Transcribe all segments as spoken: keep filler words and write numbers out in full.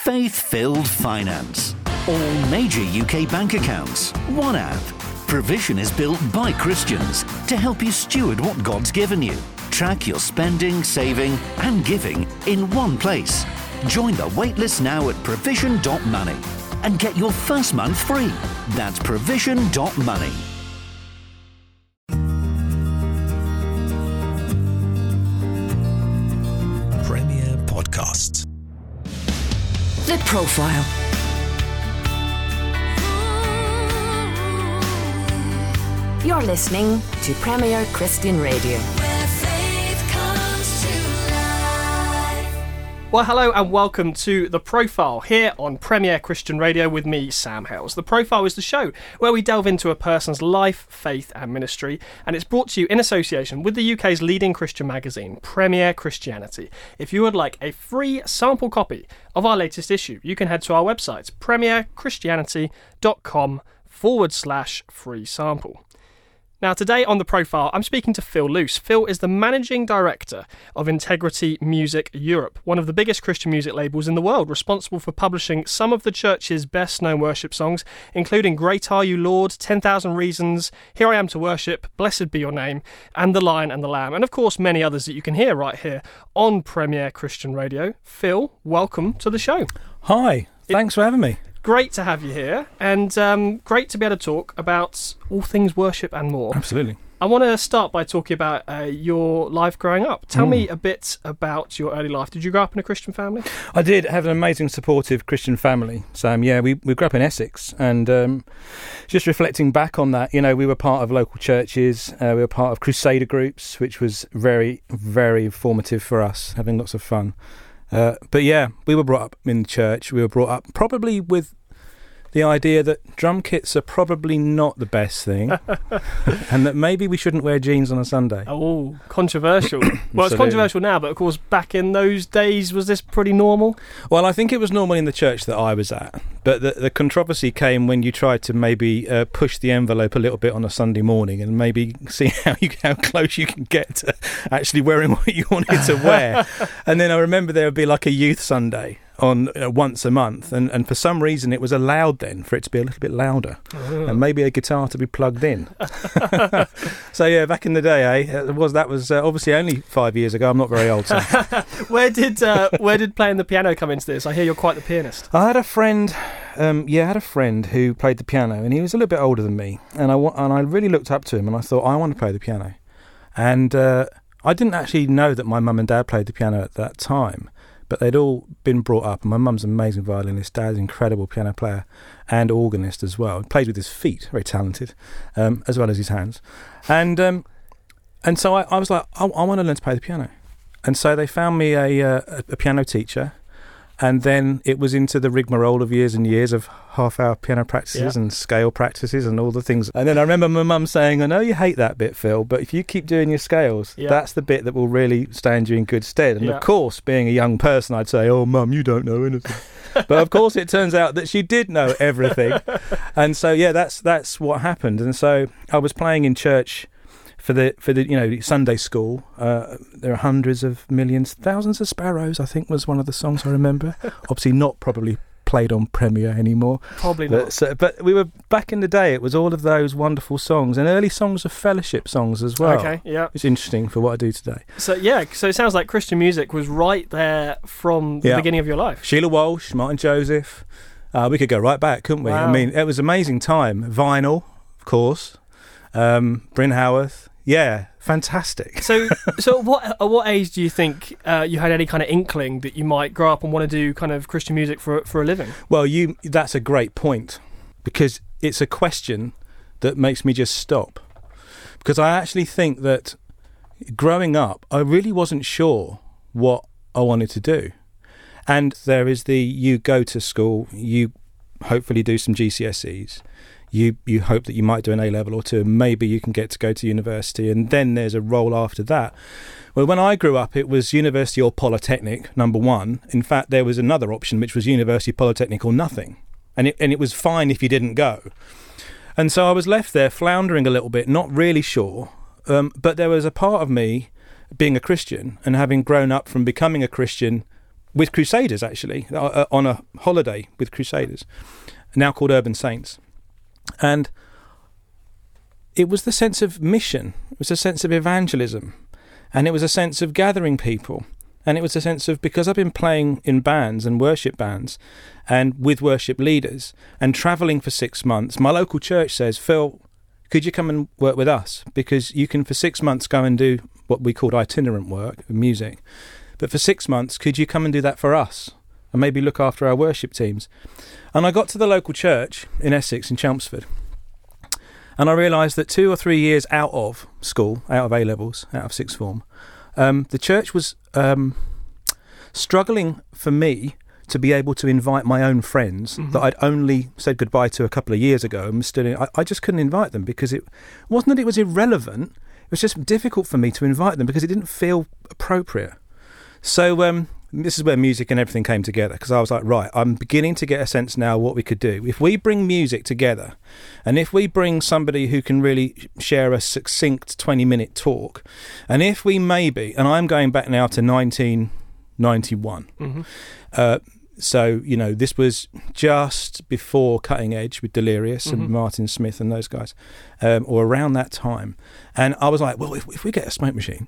Faith-filled finance. All major U K bank accounts. One app. Provision is built by Christians to help you steward what God's given you. Track your spending, saving and giving in one place. Join the waitlist now at provision dot money and get your first month free. That's provision dot money. Premier Podcasts. The Profile. You're listening to Premier Christian Radio. Well, hello and welcome to The Profile here on Premier Christian Radio with me, Sam Hales. The Profile is the show where we delve into a person's life, faith and ministry, and it's brought to you in association with the U K's leading Christian magazine, Premier Christianity. If you would like a free sample copy of our latest issue, you can head to our website, premierchristianity.com forward slash free sample. Now, today on The Profile, I'm speaking to Phil Luce. Phil is the Managing Director of Integrity Music Europe, one of the biggest Christian music labels in the world, responsible for publishing some of the church's best-known worship songs, including Great Are You, Lord, ten thousand Reasons, Here I Am to Worship, Blessed Be Your Name, and The Lion and the Lamb, and of course many others that you can hear right here on Premier Christian Radio. Phil, welcome to the show. Hi, thanks it- for having me. Great to have you here, and um, great to be able to talk about all things worship and more. Absolutely. I want to start by talking about uh, your life growing up. Tell mm. me a bit about your early life. Did you grow up in a Christian family? I did have an amazing, supportive Christian family, Sam. Yeah, we, we grew up in Essex, and um, just reflecting back on that, you know, we were part of local churches, uh, we were part of Crusader groups, which was very, very informative for us, having lots of fun. Uh, but yeah, we were brought up in the church. We were brought up probably with the idea that drum kits are probably not the best thing and that maybe we shouldn't wear jeans on a Sunday. Oh, controversial. Well, it's controversial now, but of course back in those days, was this pretty normal? Well, I think it was normal in the church that I was at, but the, the controversy came when you tried to maybe uh, push the envelope a little bit on a Sunday morning and maybe see how you how close you can get to actually wearing what you wanted to wear. And then I remember there would be like a youth Sunday on you know, once a month, and, and for some reason it was allowed then for it to be a little bit louder oh. and maybe a guitar to be plugged in. So yeah, back in the day, eh, it was that was uh, obviously only five years ago. I'm not very old. So. where did uh, where did playing the piano come into this? I hear you're quite the pianist. I had a friend, um, yeah, I had a friend who played the piano, and he was a little bit older than me, and I and I really looked up to him, and I thought I want to play the piano, and uh, I didn't actually know that my mum and dad played the piano at that time. But they'd all been brought up, and my mum's an amazing violinist, dad's an incredible piano player and organist as well. He played with his feet, very talented, um, as well as his hands. And um, and so I, I was like, I, I want to learn to play the piano. And so they found me a, uh, a piano teacher, and then it was into the rigmarole of years and years of half-hour piano practices yeah. and scale practices and all the things. And then I remember my mum saying, I know you hate that bit, Phil, but if you keep doing your scales, yeah. that's the bit that will really stand you in good stead. And yeah. of course, being a young person, I'd say, oh, Mum, you don't know anything. But of course, it turns out that she did know everything. And so, yeah, that's that's what happened. And so I was playing in church for the for the you know Sunday school. Uh, there are hundreds of millions, thousands of sparrows, I think was one of the songs I remember. Obviously not probably played on Premier anymore. Probably not. But, so, but we were back in the day. It was all of those wonderful songs and early songs of fellowship songs as well. Okay, yeah, it's interesting for what I do today. So yeah, so it sounds like Christian music was right there from the yeah. beginning of your life. Sheila Walsh, Martin Joseph. Uh, we could go right back, couldn't we? Wow. I mean, it was an amazing time. Vinyl, of course. Um, Bryn Howarth. Yeah, fantastic. So, so what at what age do you think uh, you had any kind of inkling that you might grow up and want to do kind of Christian music for for a living? Well, you that's a great point, because it's a question that makes me just stop. Because I actually think that growing up, I really wasn't sure what I wanted to do. And there is the, you go to school, you hopefully do some G C S Es, you you hope that you might do an A-level or two, and maybe you can get to go to university, and then there's a role after that. Well, when I grew up, it was university or polytechnic, number one. In fact, there was another option, which was university, polytechnic or nothing. And it, and it was fine if you didn't go. And so I was left there floundering a little bit, not really sure. Um, but there was a part of me, being a Christian and having grown up from becoming a Christian with Crusaders, actually, uh, on a holiday with Crusaders, now called Urban Saints. And it was the sense of mission, it was a sense of evangelism, and it was a sense of gathering people. And it was a sense of, because I've been playing in bands and worship bands and with worship leaders and travelling for six months, my local church says, Phil, could you come and work with us? Because you can for six months go and do what we called itinerant work, music. But for six months, could you come and do that for us? And maybe look after our worship teams. And I got to the local church in Essex, in Chelmsford. And I realised that two or three years out of school, out of A-levels, out of sixth form, um, the church was um, struggling for me to be able to invite my own friends mm-hmm. that I'd only said goodbye to a couple of years ago. And was still in, I, I just couldn't invite them because it wasn't that it was irrelevant. It was just difficult for me to invite them because it didn't feel appropriate. So um, this is where music and everything came together, because I was like, right, I'm beginning to get a sense now what we could do. If we bring music together, and if we bring somebody who can really share a succinct twenty-minute talk, and if we maybe, and I'm going back now to nineteen ninety-one, mm-hmm. uh, so, you know, this was just before Cutting Edge with Delirious mm-hmm. and Martin Smith and those guys, um, or around that time. And I was like, well, if, if we get a smoke machine...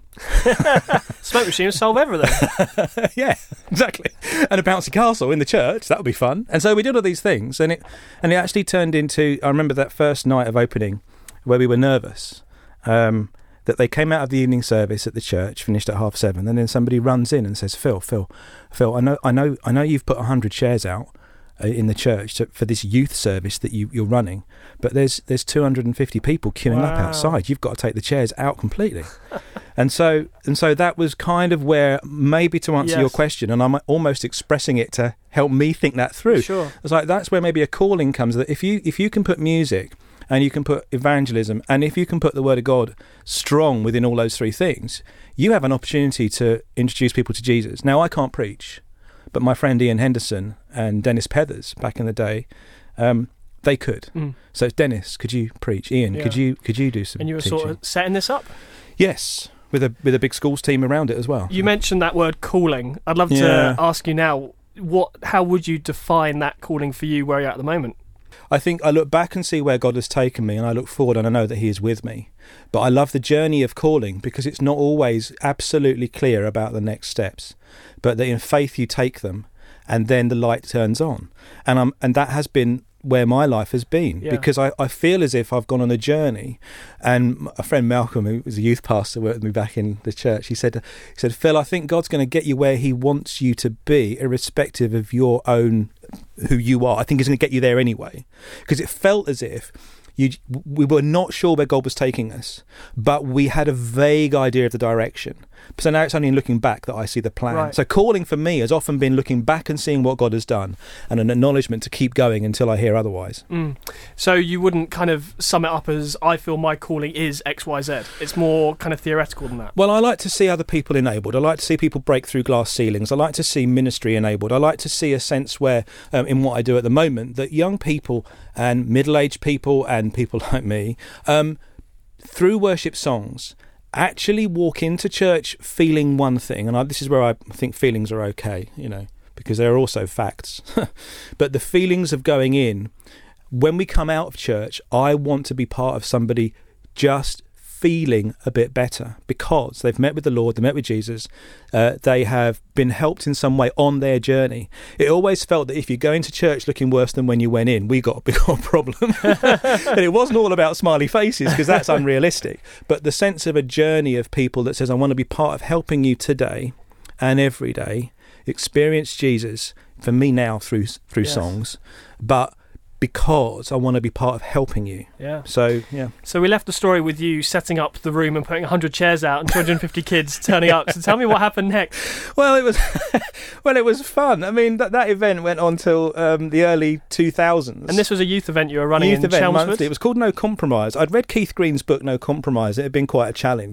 Smoke machine will solve everything. Yeah, exactly. And a bouncy castle in the church, that would be fun. And so we did all these things, and it and it actually turned into... I remember that first night of opening where we were nervous, um, that they came out of the evening service at the church, finished at half seven, and then somebody runs in and says, Phil, Phil, Phil, I know I know, I know you've put one hundred chairs out uh, in the church to, for this youth service that you, you're running, but there's there's two hundred fifty people queuing wow. up outside. You've got to take the chairs out completely. and so and so that was kind of where, maybe to answer yes. your question, and I'm almost expressing it to help me think that through. Sure. It's like, that's where maybe a calling comes, that if you if you can put music, and you can put evangelism, and if you can put the Word of God strong within all those three things, you have an opportunity to introduce people to Jesus. Now, I can't preach, but my friend Ian Henderson and Dennis Pethers back in the day, um, they could. Mm. So, Dennis, could you preach? Ian, yeah. could you could you do some And you were teaching? sort of setting this up? Yes, with a with a big schools team around it as well. You mentioned that word calling. I'd love yeah. to ask you now, what? how would you define that calling for you where you're at the moment? I think I look back and see where God has taken me, and I look forward and I know that He is with me. But I love the journey of calling, because it's not always absolutely clear about the next steps, but that in faith you take them, and then the light turns on. And um, and that has been where my life has been, yeah. because I, I feel as if I've gone on a journey. And a friend Malcolm, who was a youth pastor, worked with me back in the church, he said, he said, Phil, I think God's going to get you where He wants you to be, irrespective of your own, who you are. I think He's going to get you there anyway, because it felt as if you, we were not sure where God was taking us, but we had a vague idea of the direction. So now it's only in looking back that I see the plan. Right. So calling for me has often been looking back and seeing what God has done, and an acknowledgement to keep going until I hear otherwise. Mm. So you wouldn't kind of sum it up as, I feel my calling is X Y Z. It's more kind of theoretical than that. Well, I like to see other people enabled. I like to see people break through glass ceilings. I like to see ministry enabled. I like to see a sense where, um, in what I do at the moment, that young people and middle-aged people and people like me, um, through worship songs, actually walk into church feeling one thing. And I, this is where I think feelings are okay, you know, because they're also facts. But the feelings of going in, when we come out of church, I want to be part of somebody just feeling a bit better, because they've met with the Lord, they met with Jesus, uh, they have been helped in some way on their journey. It always felt that if you go into church looking worse than when you went in, we got a big old problem. And it wasn't all about smiley faces, because that's unrealistic, but the sense of a journey of people that says, I want to be part of helping you today and every day experience Jesus, for me now through through yes. songs, but because I want to be part of helping you. Yeah. So, yeah. So we left the story with you setting up the room and putting one hundred chairs out and two hundred fifty kids turning up. So tell me what happened next. Well, it was well, it was fun. I mean, that, that event went on till um, the early two thousands. And this was a youth event you were running youth in event Chelmsford? Monthly. It was called No Compromise. I'd read Keith Green's book, No Compromise. It had been quite a challenge.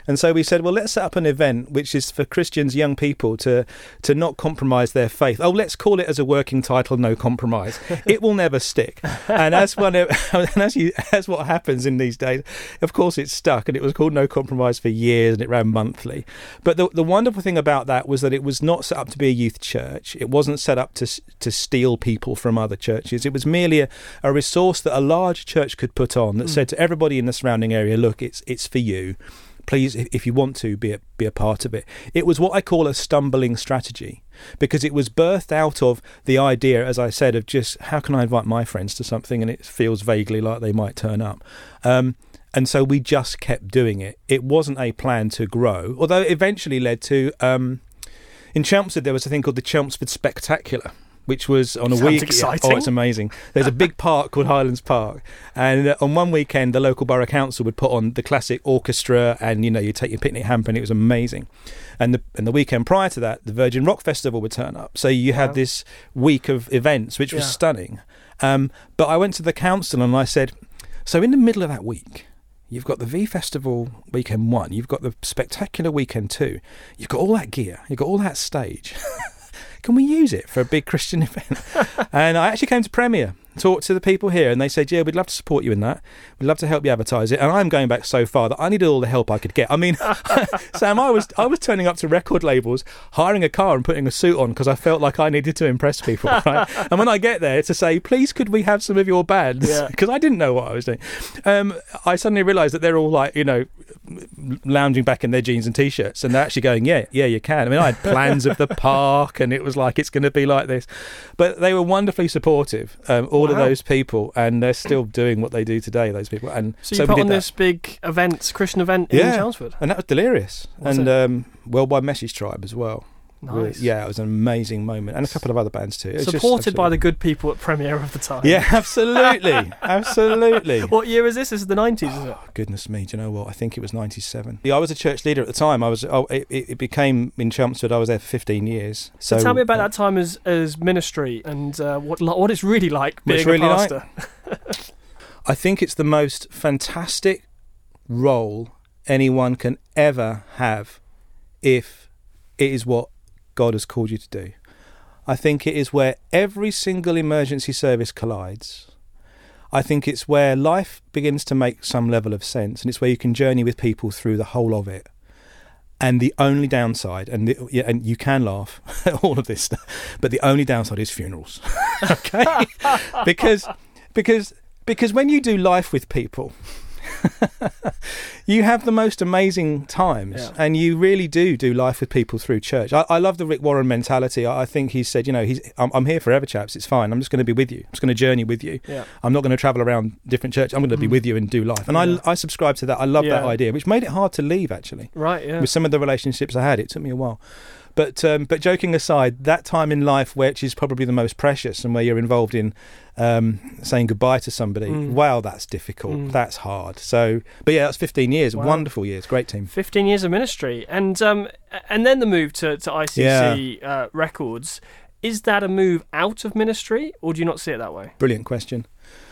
And so we said, well, let's set up an event which is for Christians, young people, to to not compromise their faith. Oh, let's call it as a working title, No Compromise. It will never stick. And as one, and as you, as what happens in these days, of course, it's stuck. And it was called No Compromise for years, and it ran monthly. But the the wonderful thing about that was that it was not set up to be a youth church. It wasn't set up to to steal people from other churches. It was merely a, a resource that a large church could put on that mm. said to everybody in the surrounding area, look, it's it's for you. Please, if you want to, be a, be a part of it. It was what I call a stumbling strategy, because it was birthed out of the idea, as I said, of just how can I invite my friends to something and it feels vaguely like they might turn up. Um, and so we just kept doing it. It wasn't a plan to grow, although it eventually led to, um, in Chelmsford, there was a thing called the Chelmsford Spectacular, which was on a Sounds week. exciting. Oh, it's amazing. There's a big park called Highlands Park, and uh, on one weekend, the local borough council would put on the classic orchestra, and you know, you take your picnic hamper, and it was amazing. And the and the weekend prior to that, the Virgin Rock Festival would turn up. So you had wow. this week of events, which was yeah. stunning. Um, but I went to the council and I said, so in the middle of that week, you've got the V Festival weekend one, you've got the Spectacular weekend two, you've got all that gear, you've got all that stage. Can we use it for a big Christian event? And I actually came to Premier, talked to the people here, and they said, yeah, we'd love to support you in that. We'd love to help you advertise it. And I'm going back so far that I needed all the help I could get. I mean, Sam, I was I was turning up to record labels, hiring a car and putting a suit on because I felt like I needed to impress people. Right? And when I get there to say, please, could we have some of your bands? Because yeah. I didn't know what I was doing. Um, I suddenly realised that they're all like, you know, lounging back in their jeans and T-shirts, and they're actually going, yeah, yeah, you can. I mean, I had plans of the park, and it was like, it's going to be like this. But they were wonderfully supportive, um, all wow. of those people, and they're still doing what they do today, those people. And so you so put we on did this that. big event, Christian event yeah. in Chelmsford? And that was delirious. Was and um, Worldwide Message Tribe as well. Nice. Yeah, it was an amazing moment, and a couple of other bands too. It Supported by the good people at Premier of the time. Yeah, absolutely, absolutely. What year is this? This is the nineties, isn't it? Oh, goodness me, do you know what? I think it was ninety-seven. Yeah, I was a church leader at the time. I was. Oh, it, it became in Chelmsford. I was there for fifteen years. So, so tell me about uh, that time as as ministry and uh, what what it's really like being really a pastor. Like? I think it's the most fantastic role anyone can ever have, if it is what God has called you to do. I think it is where every single emergency service collides. I think it's where life begins to make some level of sense, and it's where you can journey with people through the whole of it. And the only downside, and the, yeah, and you can laugh at all of this stuff, but the only downside is funerals. Okay? because because because when you do life with people, you have the most amazing times, yeah. and you really do do life with people through church. I, I love the Rick Warren mentality. I, I think he said, you know, he's I'm, I'm here forever, chaps. It's fine. I'm just going to be with you. I'm just going to journey with you. Yeah. I'm not going to travel around different churches. I'm going to be mm. with you and do life. And yeah. I, I subscribe to that. I love yeah. that idea, which made it hard to leave, actually. Right, yeah. With some of the relationships I had, it took me a while. But um, but joking aside, that time in life, which is probably the most precious, and where you're involved in um, saying goodbye to somebody, mm. wow, that's difficult. Mm. That's hard. So, but yeah, that's fifteen years, wow. wonderful years, great team. fifteen years of ministry, and um, and then the move to to I C C yeah. uh, Records. Is that a move out of ministry, or do you not see it that way? Brilliant question.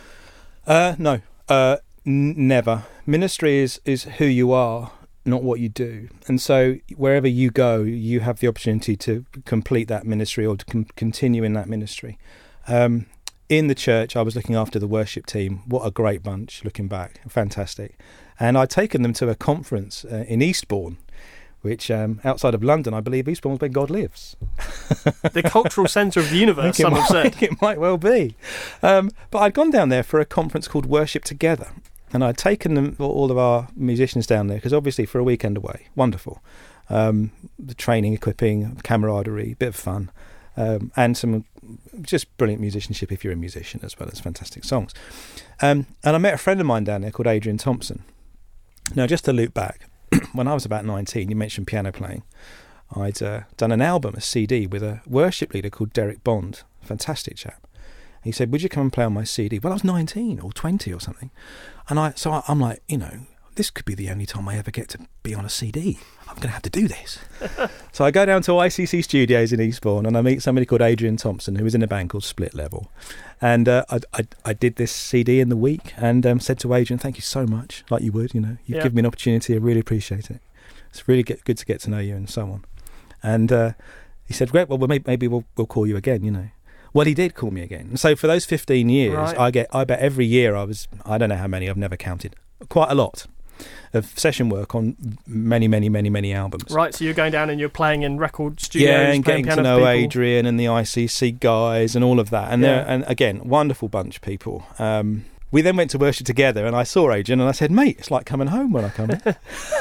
Uh, no, uh, n- never. Ministry is is who you are, not what you do. And so wherever you go, you have the opportunity to complete that ministry or to com- continue in that ministry. Um, in the church, I was looking after the worship team. What a great bunch, looking back. Fantastic. And I'd taken them to a conference uh, in Eastbourne, which um, outside of London, I believe Eastbourne's where God lives. The cultural centre of the universe, some have said. It might well be. Um, but I'd gone down there for a conference called Worship Together. And I'd taken them, all of our musicians down there, because obviously for a weekend away, wonderful. Um, the training, equipping, camaraderie, bit of fun, um, and some just brilliant musicianship if you're a musician, as well as fantastic songs. Um, and I met a friend of mine down there called Adrian Thompson. Now, just to loop back, when I was about nineteen, you mentioned piano playing. I'd uh, done an album, a C D, with a worship leader called Derek Bond, fantastic chap. He said, would you come and play on my C D? Well, I was nineteen or twenty or something. And I, so I, I'm like, you know, this could be the only time I ever get to be on a C D. I'm going to have to do this. So I go down to I C C Studios in Eastbourne, and I meet somebody called Adrian Thompson, who was in a band called Split Level. And uh, I, I I did this C D in the week, and um, said to Adrian, thank you so much, like you would, you know. You've yeah. given me an opportunity. I really appreciate it. It's really get, good to get to know you and so on. And uh, he said, great, well, maybe, maybe we'll, we'll call you again, you know. Well, he did call me again. And so for those fifteen years, Right. I get, I bet every year I was, I don't know how many, I've never counted, quite a lot of session work on many, many, many, many albums. Right, so you're going down and you're playing in record studios, Yeah, and playing getting to piano know for people. Adrian and the I C C guys and all of that. And Yeah. they're, and again, wonderful bunch of people. Um, we then went to worship together, and I saw Adrian, and I said, mate, it's like coming home when I come in.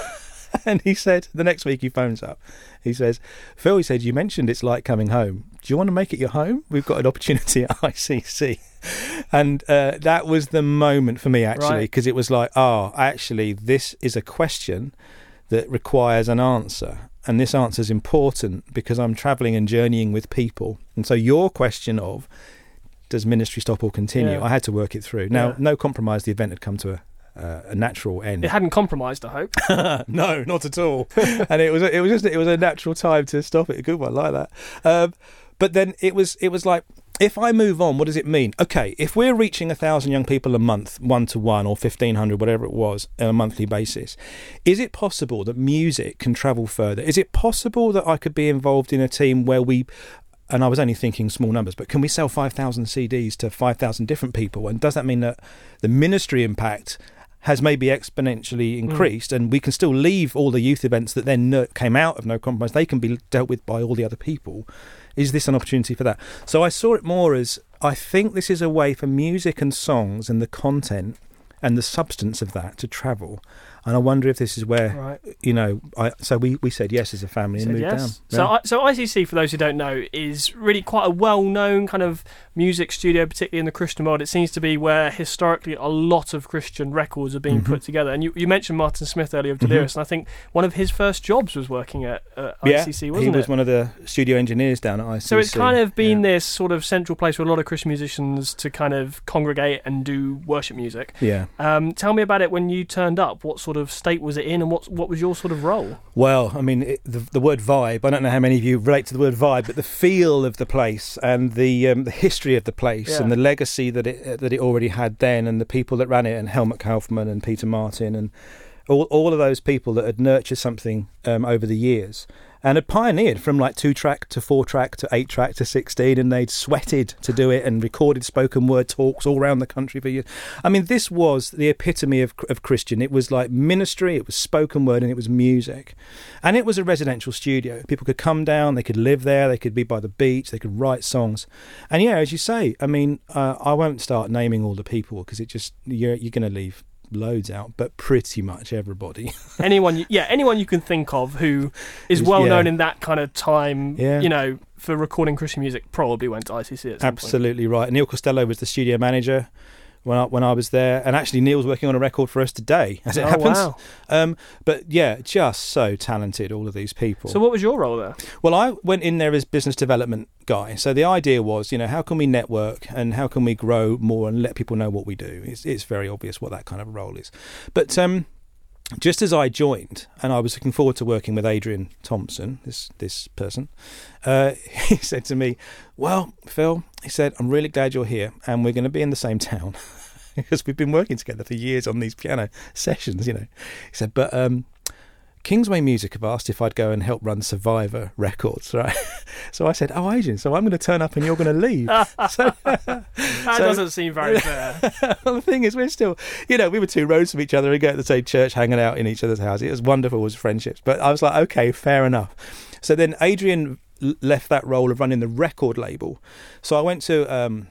And he said, the next week he phones up. He says, Phil, he said, you mentioned it's like coming home. Do you want to make it your home? We've got an opportunity at I C C. And uh, that was the moment for me, actually, because Right. it was like, oh, actually, this is a question that requires an answer. And this answer is important because I'm travelling and journeying with people. And so your question of, does ministry stop or continue? Yeah. I had to work it through. Now, Yeah. no compromise, the event had come to a Uh, a natural end. It hadn't compromised, I hope. No, not at all. And it was it was just it was a natural time to stop it. A good one like that. Um, but then it was it was like, if I move on, what does it mean? Okay, if we're reaching a thousand young people a month, one to one, or fifteen hundred, whatever it was, on a monthly basis, is it possible that music can travel further? Is it possible that I could be involved in a team where we? And I was only thinking small numbers, but can we sell five thousand C Ds to five thousand different people? And does that mean that the ministry impact has maybe exponentially increased, mm. and we can still leave all the youth events that then no, came out of No Compromise, they can be dealt with by all the other people? Is this an opportunity for that? So I saw it more as, I think this is a way for music and songs and the content and the substance of that to travel. And I wonder if this is where, Right. you know, I, so we, we said yes as a family and Said moved yes. down. So, Yeah. I, so I C C, for those who don't know, is really quite a well-known kind of music studio, particularly in the Christian world. It seems to be where historically a lot of Christian records are being Mm-hmm. put together. And you, you mentioned Martin Smith earlier of Delirious, Mm-hmm. and I think one of his first jobs was working at uh, yeah, I C C, wasn't he it? was one of the studio engineers down at I C C. So it's kind of been yeah. this sort of central place for a lot of Christian musicians to kind of congregate and do worship music. Yeah. Um, tell me about it when you turned up. What sort of state was it in, and what what was your sort of role? Well, I mean, it, the, the word vibe, I don't know how many of you relate to the word vibe, but the feel of the place and the um, the history of the place Yeah. and the legacy that it uh, that it already had then, and the people that ran it, and Helmut Kaufmann and Peter Martin and all all of those people that had nurtured something um, over the years and had pioneered from like two track to four track to eight track to sixteen, and they'd sweated to do it and recorded spoken word talks all around the country for years. I mean, this was the epitome of of Christian. It was like ministry, it was spoken word, and it was music. And it was a residential studio. People could come down, they could live there, they could be by the beach, they could write songs. And yeah, as you say, I mean, uh, I won't start naming all the people because it just, you're, you're going to leave loads out, but pretty much everybody. anyone you, yeah anyone you can think of who is well Yeah. known in that kind of time, Yeah. you know, for recording Christian music, probably went to I C C at some Absolutely right. Neil Costello was the studio manager when I, when I was there, and actually Neil's working on a record for us today, as it Oh, happens. wow. Um, but yeah, just so talented, all of these people. point. So what was your role there? Well, I went in there as business development guy. So the idea was, you know, how can we network and how can we grow more and let people know what we do? It's, it's very obvious what that kind of role is. But um, just as I joined, and I was looking forward to working with Adrian Thompson, this this person, uh, he said to me, well, Phil, he said, I'm really glad you're here and we're going to be in the same town because we've been working together for years on these piano sessions, you know. He said, but um, Kingsway Music have asked if I'd go and help run Survivor Records, right? So I said, oh, Adrian, so I'm going to turn up and you're going to leave. so, That So- doesn't seem very fair. well, the thing is, we're still, you know, we were two rows from each other. We go to the same church, hanging out in each other's house. It was wonderful, it was friendships. But I was like, okay, fair enough. So then Adrian l- left that role of running the record label. So I went to um,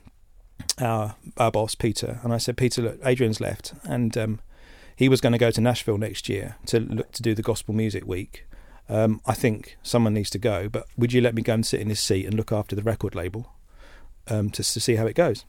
our, our boss, Peter, and I said, Peter, look, Adrian's left. And um, he was going to go to Nashville next year to look to do the Gospel Music Week. Um, I think someone needs to go, but would you let me go and sit in his seat and look after the record label um, to, to see how it goes?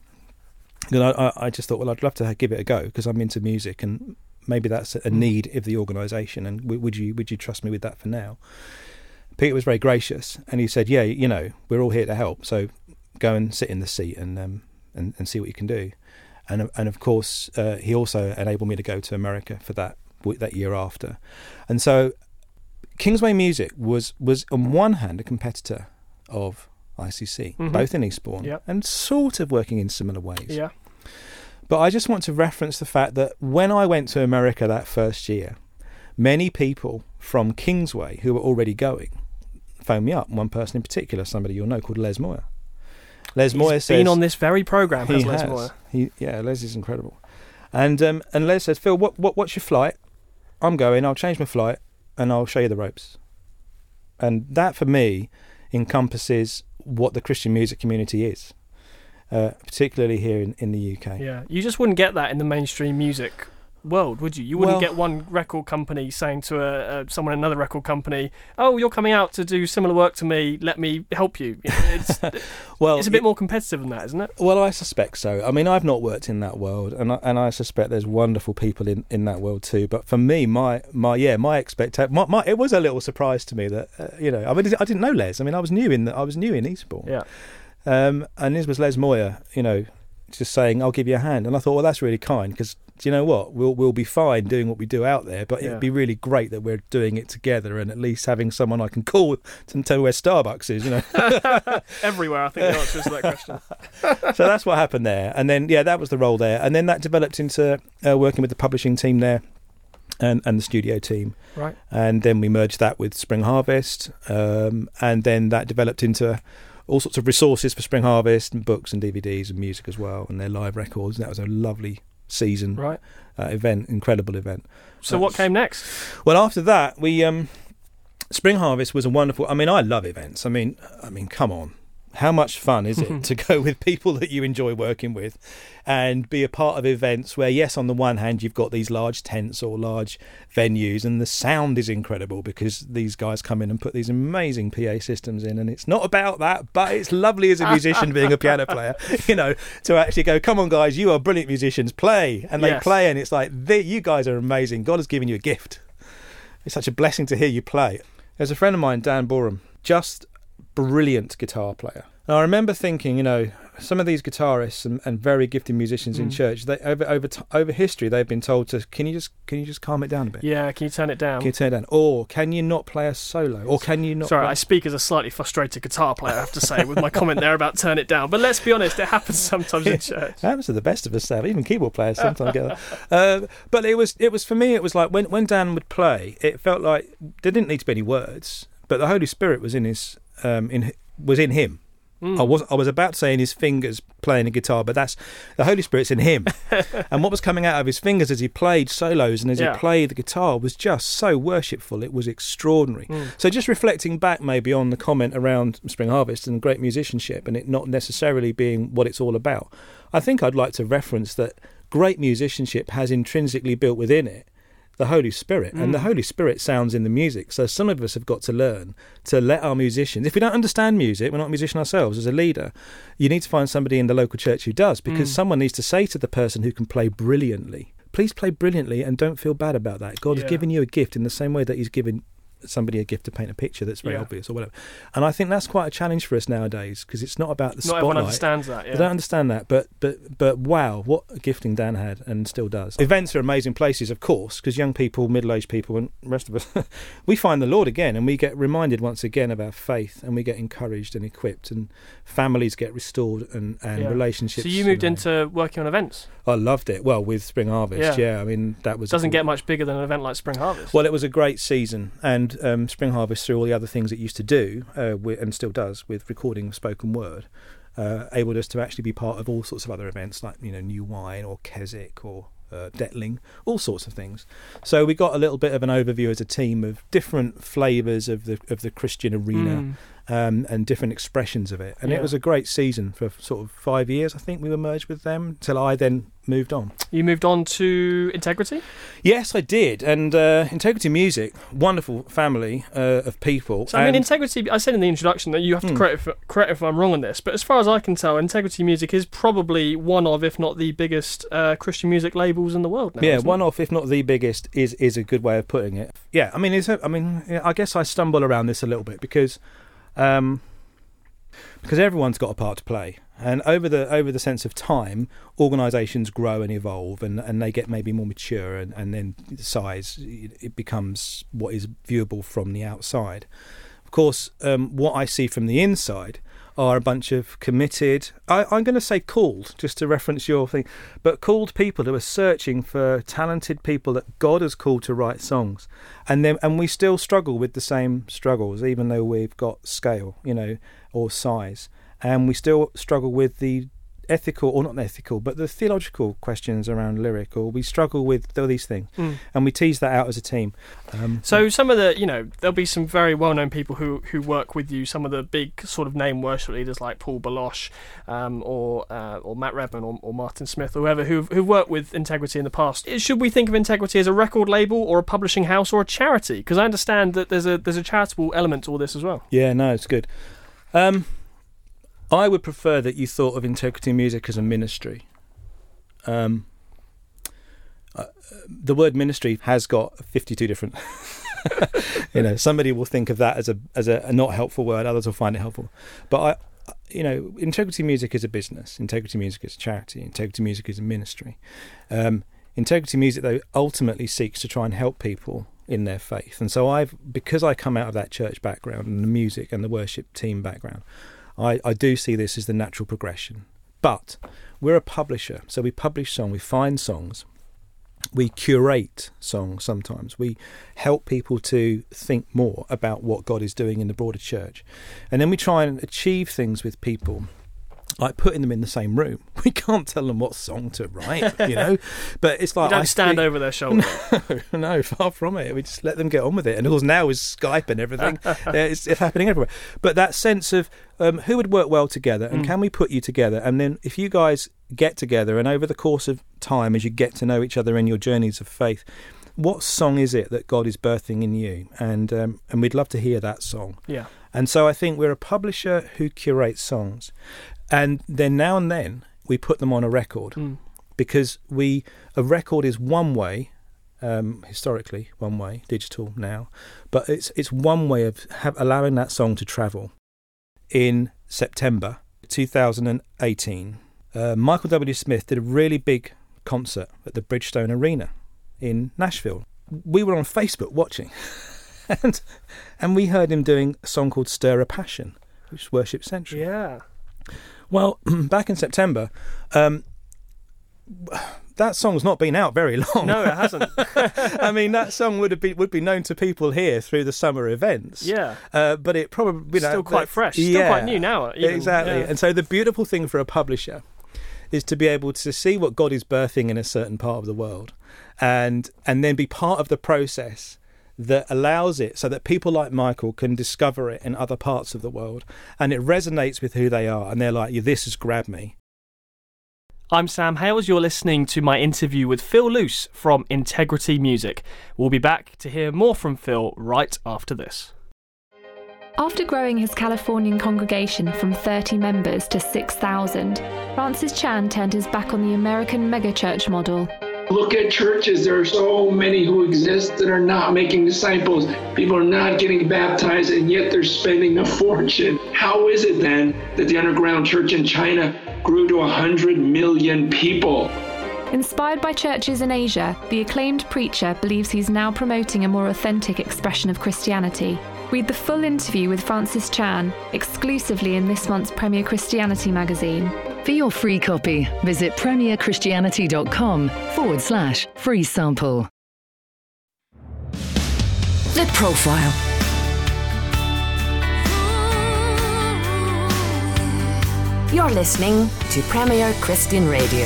And I, I, I just thought, well, I'd love to give it a go because I'm into music and maybe that's a need of the organisation. And w- would you would you trust me with that for now? Peter was very gracious and he said, yeah, you know, we're all here to help. So go and sit in the seat and um, and, and see what you can do. And and of course, uh, he also enabled me to go to America for that that year after. And so Kingsway Music was, was on one hand a competitor of I C C, Mhm. both in Eastbourne, Yep. and sort of working in similar ways. Yeah. But I just want to reference the fact that when I went to America that first year, many people from Kingsway who were already going phoned me up. One person in particular, somebody you'll know, called Les Moyer. Les He's Moyer says... been on this very programme, has he Les has. Moyer. He, yeah, Les is incredible. And um, and Les says, Phil, what, what what's your flight? I'm going, I'll change my flight and I'll show you the ropes. And that, for me, encompasses what the Christian music community is, uh, particularly here in, in the U K. Yeah, you just wouldn't get that in the mainstream music world, would you? You wouldn't Well- get one record company saying to a, a, someone in another record company, oh, you're coming out to do similar work to me, let me help you. You know, it's, Well, it's a bit more competitive than that, isn't it? Well, I suspect so. I mean, I've not worked in that world, and I, and I suspect there's wonderful people in, in that world too. But for me, my my yeah, my expectation, my, my, it was a little surprise to me that uh, you know, I mean, I didn't know Les. I mean, I was new in the, I was new in Eastbourne. Yeah. Um, and this was Les Moyer, you know, just saying, I'll give you a hand. And I thought, well, that's really kind, because do you know what? We'll we'll be fine doing what we do out there, but Yeah. it'd be really great that we're doing it together and at least having someone I can call to tell where Starbucks is, you know. Everywhere, I think the answer is to that question. So that's what happened there. And then, yeah, that was the role there. And then that developed into uh, working with the publishing team there and, and the studio team. Right. And then we merged that with Spring Harvest. Um, and then that developed into all sorts of resources for Spring Harvest, and books and D V Ds and music as well, and their live records. That was a lovely season Right. uh, event, incredible event. So what came next? Well, after that, we um, Spring Harvest was a wonderful. I mean, I love events. I mean, I mean, come on, how much fun is it to go with people that you enjoy working with, and be a part of events where, yes, on the one hand, you've got these large tents or large venues, and the sound is incredible because these guys come in and put these amazing P A systems in, and it's not about that, but it's lovely as a musician being a piano player, you know, to actually go, come on, guys, you are brilliant musicians, play, and they Yes. play, and it's like, they, you guys are amazing. God has given you a gift. It's such a blessing to hear you play. There's a friend of mine, Dan Borum, just brilliant guitar player. And I remember thinking, you know, some of these guitarists and, and very gifted musicians in Mm. church, they over over t- over history, they've been told to, can you just can you just calm it down a bit? Yeah, can you turn it down? Can you turn it down? Or can you not play a solo? Or can you not? Sorry, play- I speak as a slightly frustrated guitar player, I have to say, with my comment there about turn it down. But let's be honest, it happens sometimes in church. It happens to the best of us, Sam. Even keyboard players sometimes get that. Uh, but it was it was for me. It was like when when Dan would play, it felt like there didn't need to be any words, but the Holy Spirit was in his um, in was in him. Mm. I was I was about to say in his fingers playing a guitar, but that's the Holy Spirit's in him. And what was coming out of his fingers as he played solos and as Yeah. he played the guitar was just so worshipful. It was extraordinary. Mm. So just reflecting back maybe on the comment around Spring Harvest and great musicianship and it not necessarily being what it's all about, I think I'd like to reference that great musicianship has intrinsically built within it the Holy Spirit, and Mm. the Holy Spirit sounds in the music. So some of us have got to learn to let our musicians, if we don't understand music, we're not a musician ourselves as a leader, you need to find somebody in the local church who does, because Mm. someone needs to say to the person who can play brilliantly, please play brilliantly and don't feel bad about that. God Yeah. has given you a gift in the same way that he's given somebody a gift to paint a picture that's very Yeah. obvious or whatever. And I think that's quite a challenge for us nowadays, because it's not about the Not spotlight. everyone understands that. I Yeah. don't understand that, but but but wow, what a gifting Dan had and still does. Events are amazing places, of course, because young people, middle-aged people, and the rest of us, we find the Lord again, and we get reminded once again of our faith, and we get encouraged and equipped, and families get restored, and, and Yeah. relationships. So you moved you know. into working on events. I loved it. Well, with Spring Harvest, Yeah. yeah. I mean, that was Doesn't get much bigger than an event like Spring Harvest. Well, it was a great season, and um, Spring Harvest, through all the other things it used to do, uh, wi- and still does, with recording spoken word, uh, enabled us to actually be part of all sorts of other events, like, you know, New Wine or Keswick or uh, Detling, all sorts of things. So we got a little bit of an overview as a team of different flavours of the of the Christian arena. Mm. Um, and different expressions of it. And Yeah. it was a great season for sort of five years, I think we were merged with them, till I then moved on. You moved on to Integrity? Yes, I did. And uh, Integrity Music, wonderful family uh, of people. So, I mean, And- Integrity, I said in the introduction that you have to Hmm. correct, if, correct if I'm wrong on this, but as far as I can tell, Integrity Music is probably one of, if not the biggest, uh, Christian music labels in the world now. yeah, isn't one it? off, if not the biggest, is is a good way of putting it. Yeah, I mean, it's a, I mean, yeah, I guess I stumble around this a little bit because, um, because everyone's got a part to play, and over the over the sense of time, organisations grow and evolve, and, and they get maybe more mature, and, and then size it it becomes what is viewable from the outside. Of course, um, what I see from the inside are a bunch of committed, I, I'm going to say called, just to reference your thing, but called people who are searching for talented people that God has called to write songs. And then, and we still struggle with the same struggles, even though we've got scale, you know, or size. And we still struggle with the ethical, or not ethical, but the theological questions around lyric, or we struggle with all these things. Mm. And we tease that out as a team. Um, so some of the, you know, there'll be some very well-known people who, who work with you, some of the big sort of name worship leaders like Paul Baloche um, or uh, or Matt Redman or, or Martin Smith or whoever who've, who've worked with Integrity in the past. Should we think of Integrity as a record label or a publishing house or a charity? Because I understand that there's a there's a charitable element to all this as well. Yeah, no, it's good. Um, I would prefer that you thought of Integrity Music as a ministry. Um, uh, the word ministry has got fifty-two different... you know, somebody will think of that as a as a, a not helpful word, others will find it helpful. But, I, you know, Integrity Music is a business. Integrity Music is a charity. Integrity Music is a ministry. Um, Integrity Music, though, ultimately seeks to try and help people in their faith. And so I've, because I come out of that church background and the music and the worship team background, I, I do see this as the natural progression. But we're a publisher, so we publish songs, we find songs, we curate songs sometimes, we help people to think more about what God is doing in the broader church. And then we try and achieve things with people, like putting them in the same room. We can't tell them what song to write, you know. But it's like you don't I stand speak, over their shoulder. No, no, far from it. We just let them get on with it. And of course now is Skype and everything. it's, it's happening everywhere. But that sense of um, who would work well together, and mm. can we put you together? And then if you guys get together, and over the course of time, as you get to know each other in your journeys of faith, what song is it that God is birthing in you? And um, and we'd love to hear that song. Yeah. And so I think we're a publisher who curates songs. And then now and then we put them on a record mm. because we a record is one way, um, historically one way, digital now, but it's it's one way of have, allowing that song to travel. In September two thousand eighteen, uh, Michael W. Smith did a really big concert at the Bridgestone Arena in Nashville. We were on Facebook watching, and and we heard him doing a song called "Stir a Passion," which is Worship Central. Yeah. Well, back in September, um, that song's not been out very long. No, it hasn't. I mean, that song would have been would be known to people here through the summer events. Yeah, uh, but it probably you know, still quite fresh, yeah, still quite new now. Even. Exactly, yeah. And so the beautiful thing for a publisher is to be able to see what God is birthing in a certain part of the world, and and then be part of the process that allows it so that people like Michael can discover it in other parts of the world, and it resonates with who they are, and they're like, yeah, this has grabbed me. I'm Sam Hales. You're listening to my interview with Phil Luce from Integrity Music. We'll be back to hear more from Phil right after this. After growing his Californian congregation from thirty members to six thousand, Francis Chan turned his back on the American megachurch model. Look at churches. There are so many who exist that are not making disciples. People are not getting baptized, and yet they're spending a fortune. How is it then that the underground church in China grew to one hundred million people? Inspired by churches in Asia, the acclaimed preacher believes he's now promoting a more authentic expression of Christianity. Read the full interview with Francis Chan exclusively in this month's Premier Christianity magazine. For your free copy, visit premierchristianity.com forward slash free sample. The Profile. You're listening to Premier Christian Radio.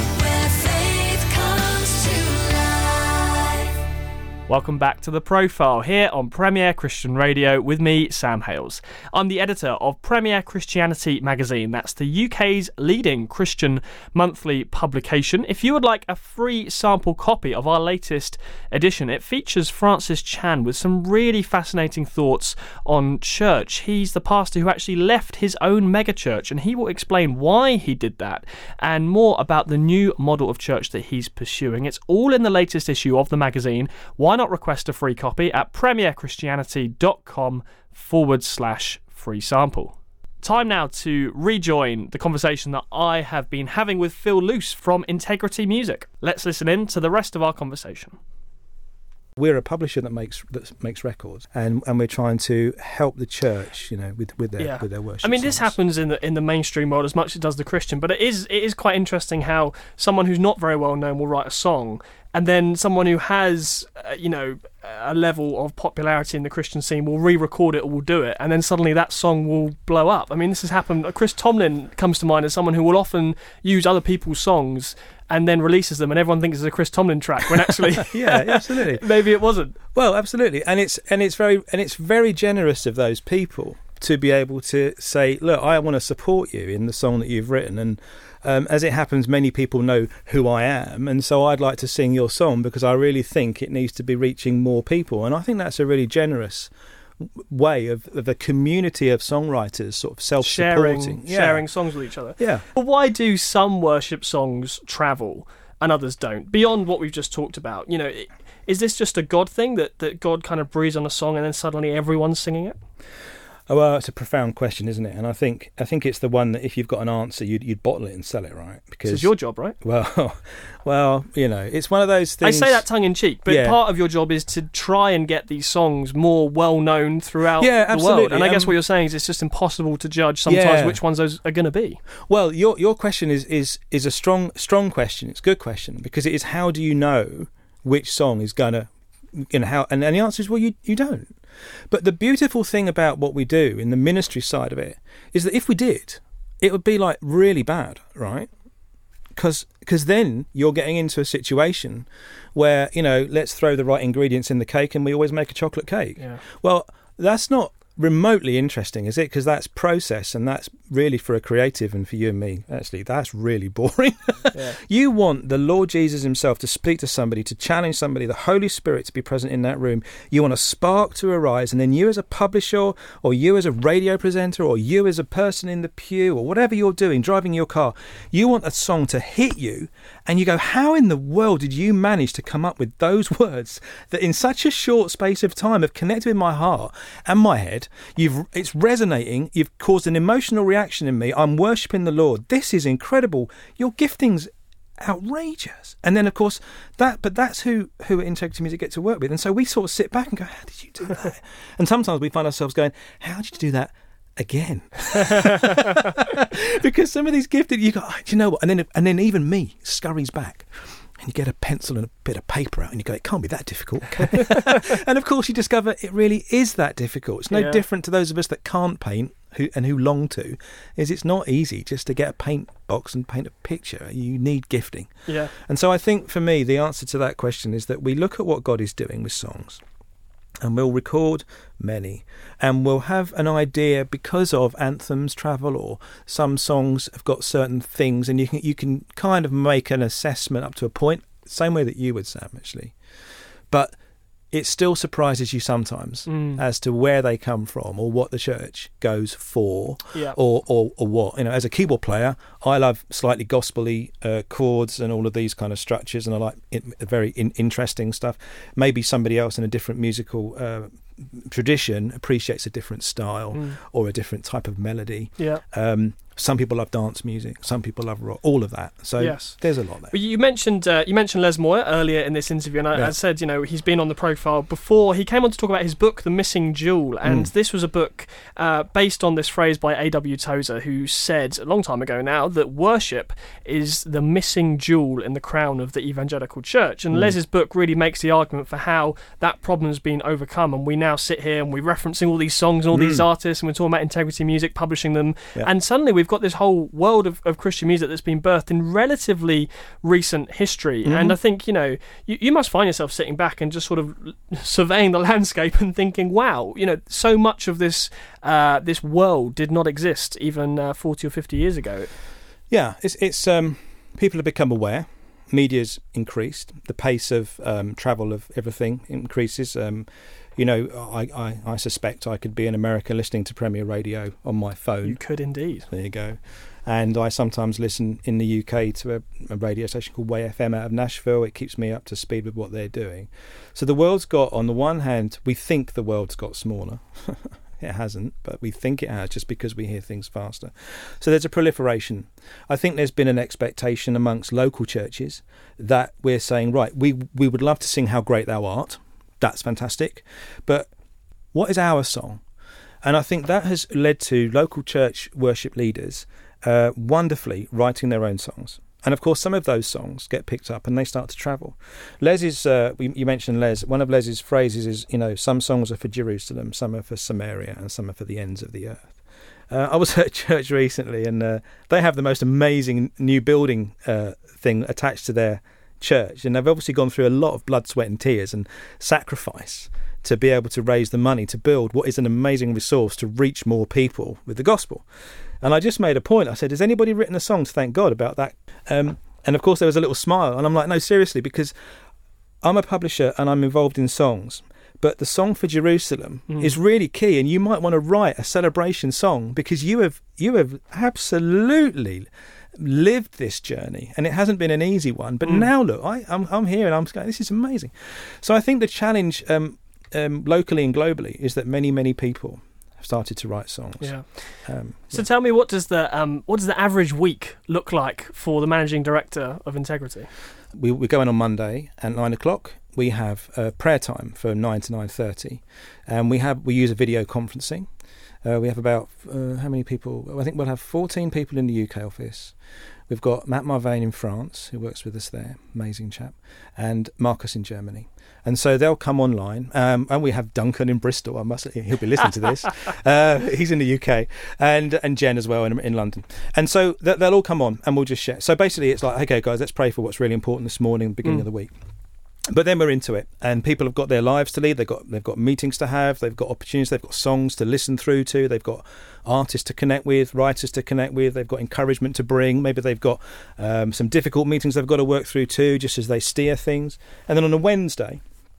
Welcome back to The Profile here on Premier Christian Radio with me, Sam Hales. I'm the editor of Premier Christianity magazine. That's the U K's leading Christian monthly publication. If you would like a free sample copy of our latest edition, it features Francis Chan with some really fascinating thoughts on church. He's the pastor who actually left his own megachurch, and he will explain why he did that and more about the new model of church that he's pursuing. It's all in the latest issue of the magazine. Why not request a free copy at premierchristianity.com forward slash free sample. Time now to rejoin the conversation that I have been having with Phil Luce from Integrity Music. Let's listen in to the rest of our conversation. We're a publisher that makes that makes records, and, and we're trying to help the church, you know, with, with their yeah. with their worship. I mean, songs. This happens in the in the mainstream world as much as it does the Christian, but it is it is quite interesting how someone who's not very well known will write a song, and then someone who has, uh, you know, a level of popularity in the Christian scene will re-record it or will do it, and then suddenly that song will blow up. I mean, this has happened. Chris Tomlin comes to mind as someone who will often use other people's songs and then releases them, and everyone thinks it's a Chris Tomlin track when actually, yeah, absolutely, maybe it wasn't. Well, absolutely, and it's and it's very and it's very generous of those people to be able to say, look, I want to support you in the song that you've written, and um, as it happens, many people know who I am, and so I'd like to sing your song because I really think it needs to be reaching more people, and I think that's a really generous way of, of a community of songwriters sort of self-supporting, sharing, yeah. sharing songs with each other. Yeah. But why do some worship songs travel and others don't? Beyond what we've just talked about, you know, is this just a God thing that, that God kind of breathes on a song and then suddenly everyone's singing it? Oh, well, it's a profound question, isn't it? And I think I think it's the one that if you've got an answer, you'd you'd bottle it and sell it, right? Because this is your job, right? Well, well, you know, it's one of those things. I say that tongue in cheek, but yeah. part of your job is to try and get these songs more well known throughout yeah, the absolutely. world. And I guess um, what you're saying is it's just impossible to judge sometimes yeah. which ones those are going to be. Well, your your question is is is a strong strong question. It's a good question because it is how do you know which song is gonna, you know, how, and, and the answer is well, you you don't. But the beautiful thing about what we do in the ministry side of it is that if we did, it would be like really bad, right? Because because then you're getting into a situation where, you know, let's throw the right ingredients in the cake and we always make a chocolate cake. Yeah. Well, that's not remotely interesting, is it? Because that's process, and that's really for a creative, and for you and me, actually, that's really boring. Yeah. You want the Lord Jesus himself to speak to somebody, to challenge somebody, the Holy Spirit to be present in that room. You want a spark to arise, and then you as a publisher, or you as a radio presenter, or you as a person in the pew, or whatever you're doing, driving your car, you want a song to hit you, and you go, how in the world did you manage to come up with those words that in such a short space of time have connected with my heart and my head? You've it's resonating. You've caused an emotional reaction in me. I'm worshipping the Lord. This is incredible. Your gifting's outrageous. And then, of course, that. But that's who who at Integrity Music get to work with. And so we sort of sit back and go, "How did you do that?" And sometimes we find ourselves going, "How did you do that again?" Because some of these gifted, you go, oh, "Do you know what?" And then and then even me scurries back. And you get a pencil and a bit of paper out and you go, it can't be that difficult. And of course you discover it really is that difficult. It's no yeah. different to those of us that can't paint who and who long to, is it's not easy just to get a paint box and paint a picture. You need gifting. Yeah. And so I think for me the answer to that question is that we look at what God is doing with songs. And we'll record many, and we'll have an idea because of anthems travel, or some songs have got certain things, and you can you can kind of make an assessment up to a point, same way that you would, Sam, actually. But it still surprises you sometimes mm. as to where they come from or what the church goes for, yeah. or, or or what. You know, as a keyboard player, I love slightly gospel-y uh, chords and all of these kind of structures, and I like in, very in, interesting stuff. Maybe somebody else in a different musical uh, tradition appreciates a different style mm. or a different type of melody. Yeah. Um, some people love dance music, some people love rock, all of that. So yes. there's a lot there. Well, you mentioned uh, you mentioned Les Moyer earlier in this interview, and I, yeah. I said, you know, he's been on the profile before. He came on to talk about his book, The Missing Jewel, and mm. this was a book uh, based on this phrase by A W Tozer, who said a long time ago now that worship is the missing jewel in the crown of the evangelical church. And mm. Les's book really makes the argument for how that problem has been overcome, and we now sit here and we're referencing all these songs and all mm. these artists, and we're talking about Integrity Music publishing them, yeah. and suddenly we've got this whole world of, of Christian music that's been birthed in relatively recent history. Mm-hmm. And I think, you know, you, you must find yourself sitting back and just sort of surveying the landscape and thinking, wow, you know, so much of this uh, this world did not exist even uh, forty or fifty years ago. Yeah, it's it's um, people have become aware. Media's increased. The pace of um, travel of everything increases. Um, you know, I, I, I suspect I could be in America listening to Premier Radio on my phone. You could indeed. There you go. And I sometimes listen in the U K to a, a radio station called Way F M out of Nashville. It keeps me up to speed with what they're doing. So the world's got, on the one hand, we think the world's got smaller. It hasn't, but we think it has just because we hear things faster. So there's a proliferation. I think there's been an expectation amongst local churches that we're saying, right, we we would love to sing How Great Thou Art, That's fantastic. But what is our song? And I think that has led to local church worship leaders uh, wonderfully writing their own songs. And of course, some of those songs get picked up and they start to travel. Les's, uh, you mentioned Les, one of Les's phrases is, you know, some songs are for Jerusalem, some are for Samaria, and some are for the ends of the earth. Uh, I was at church recently, and uh, they have the most amazing new building uh, thing attached to their church. And they've obviously gone through a lot of blood, sweat and tears and sacrifice to be able to raise the money to build what is an amazing resource to reach more people with the gospel. And I just made a point. I said, has anybody written a song to thank God about that? Um, and of course there was a little smile. And I'm like, no, seriously, because I'm a publisher and I'm involved in songs. But the song for Jerusalem mm. is really key. And you might want to write a celebration song because you have you have absolutely lived this journey. And it hasn't been an easy one. But mm. now, look, I, I'm, I'm here and I'm going, this is amazing. So I think the challenge um, um, locally and globally is that many, many people started to write songs. Yeah. Um, so yeah. tell me, what does the um, what does the average week look like for the managing director of Integrity? We we go in on Monday at nine o'clock. We have uh, prayer time from nine to nine thirty, and we have we use a video conferencing. Uh, we have about uh, how many people? I think we'll have fourteen people in the U K office. We've got Matt Marvain in France, who works with us there, amazing chap, and Marcus in Germany. And so they'll come online, um, and we have Duncan in Bristol. I must, he'll be listening to this. Uh, he's in the U K, and and Jen as well in, in London. And so th- they'll all come on, and we'll just share. So basically, it's like, okay, guys, let's pray for what's really important this morning, the beginning mm. of the week. But then we're into it, and people have got their lives to lead. They've got they've got meetings to have. They've got opportunities. They've got songs to listen through to. They've got artists to connect with, writers to connect with. They've got encouragement to bring. Maybe they've got um, some difficult meetings they've got to work through too, just as they steer things. And then on a Wednesday,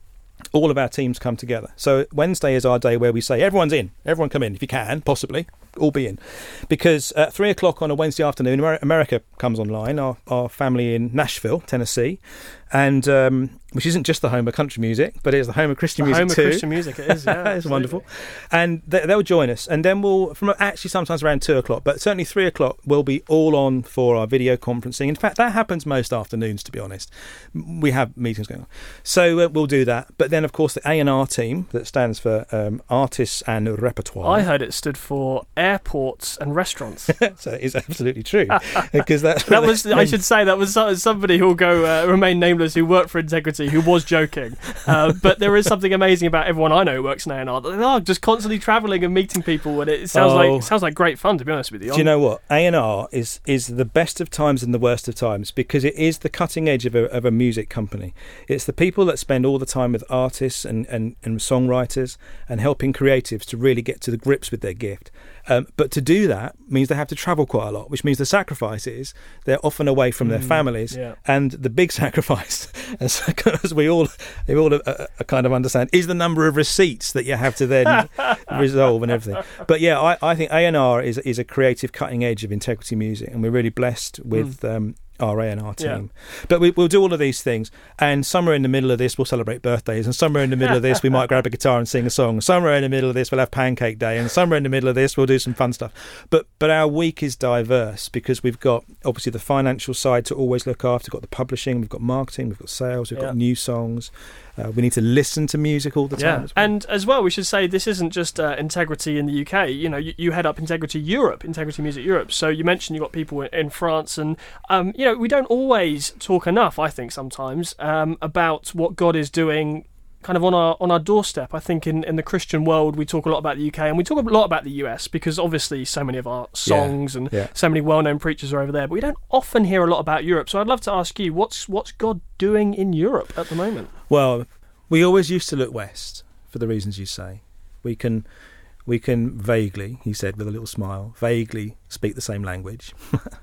all of our teams come together. So Wednesday is our day where we say, everyone's in. Everyone come in if you can, possibly. All be in. Because at three o'clock on a Wednesday afternoon, America comes online, our, our family in Nashville, Tennessee, and um, which isn't just the home of country music, but it is the home of Christian the music home too. Home of Christian music, it is, yeah. It's wonderful. And they, they'll join us. And then we'll, from actually sometimes around two o'clock, but certainly three o'clock, we'll be all on for our video conferencing. In fact, that happens most afternoons, to be honest. We have meetings going on. So uh, we'll do that. But then, of course, the A and R team, that stands for um, Artists and Repertoire. I heard it stood for Airports and Restaurants. So it is absolutely true. because that's that was, I should say, that was somebody who will go uh, remain nameless, who worked for Integrity, who was joking. Uh, but there is something amazing about everyone I know who works in A and R. They are just constantly travelling and meeting people, and it sounds oh. like it sounds like great fun, to be honest with you. Do you know what? A and R is is the best of times and the worst of times, because it is the cutting edge of a, of a music company. It's the people that spend all the time with artists and, and, and songwriters and helping creatives to really get to the grips with their gift. Um, but to do that means they have to travel quite a lot, which means the sacrifice is they're often away from mm, their families. Yeah. And the big sacrifice, as, as we all we all uh, uh, kind of understand, is the number of receipts that you have to then resolve and everything. But yeah, I, I think A and R is is a creative cutting edge of Integrity music, and we're really blessed with mm. um, our A and R team. Yeah. But we, we'll do all of these things, and somewhere in the middle of this we'll celebrate birthdays, and somewhere in the middle of this we might grab a guitar and sing a song. Somewhere in the middle of this we'll have Pancake Day, and somewhere in the middle of this we'll do some fun stuff. But but our week is diverse because we've got obviously the financial side to always look after. We've got the publishing, we've got marketing, we've got sales, we've yeah. got new songs. Uh, we need to listen to music all the time. Yeah. As well. And as well, we should say this isn't just uh, Integrity in the U K. You know, you, you head up Integrity Europe, Integrity Music Europe. So you mentioned you've got people in, in France, and um, you know, we don't always talk enough, I think, sometimes um, about what God is doing kind of on our on our doorstep. I think in, in the Christian world we talk a lot about the U K, and we talk a lot about the U S because obviously so many of our songs yeah, and yeah. so many well-known preachers are over there, but we don't often hear a lot about Europe. So I'd love to ask you, what's what's God doing in Europe at the moment? Well, we always used to look west for the reasons you say. We can we can vaguely, he said with a little smile, vaguely speak the same language.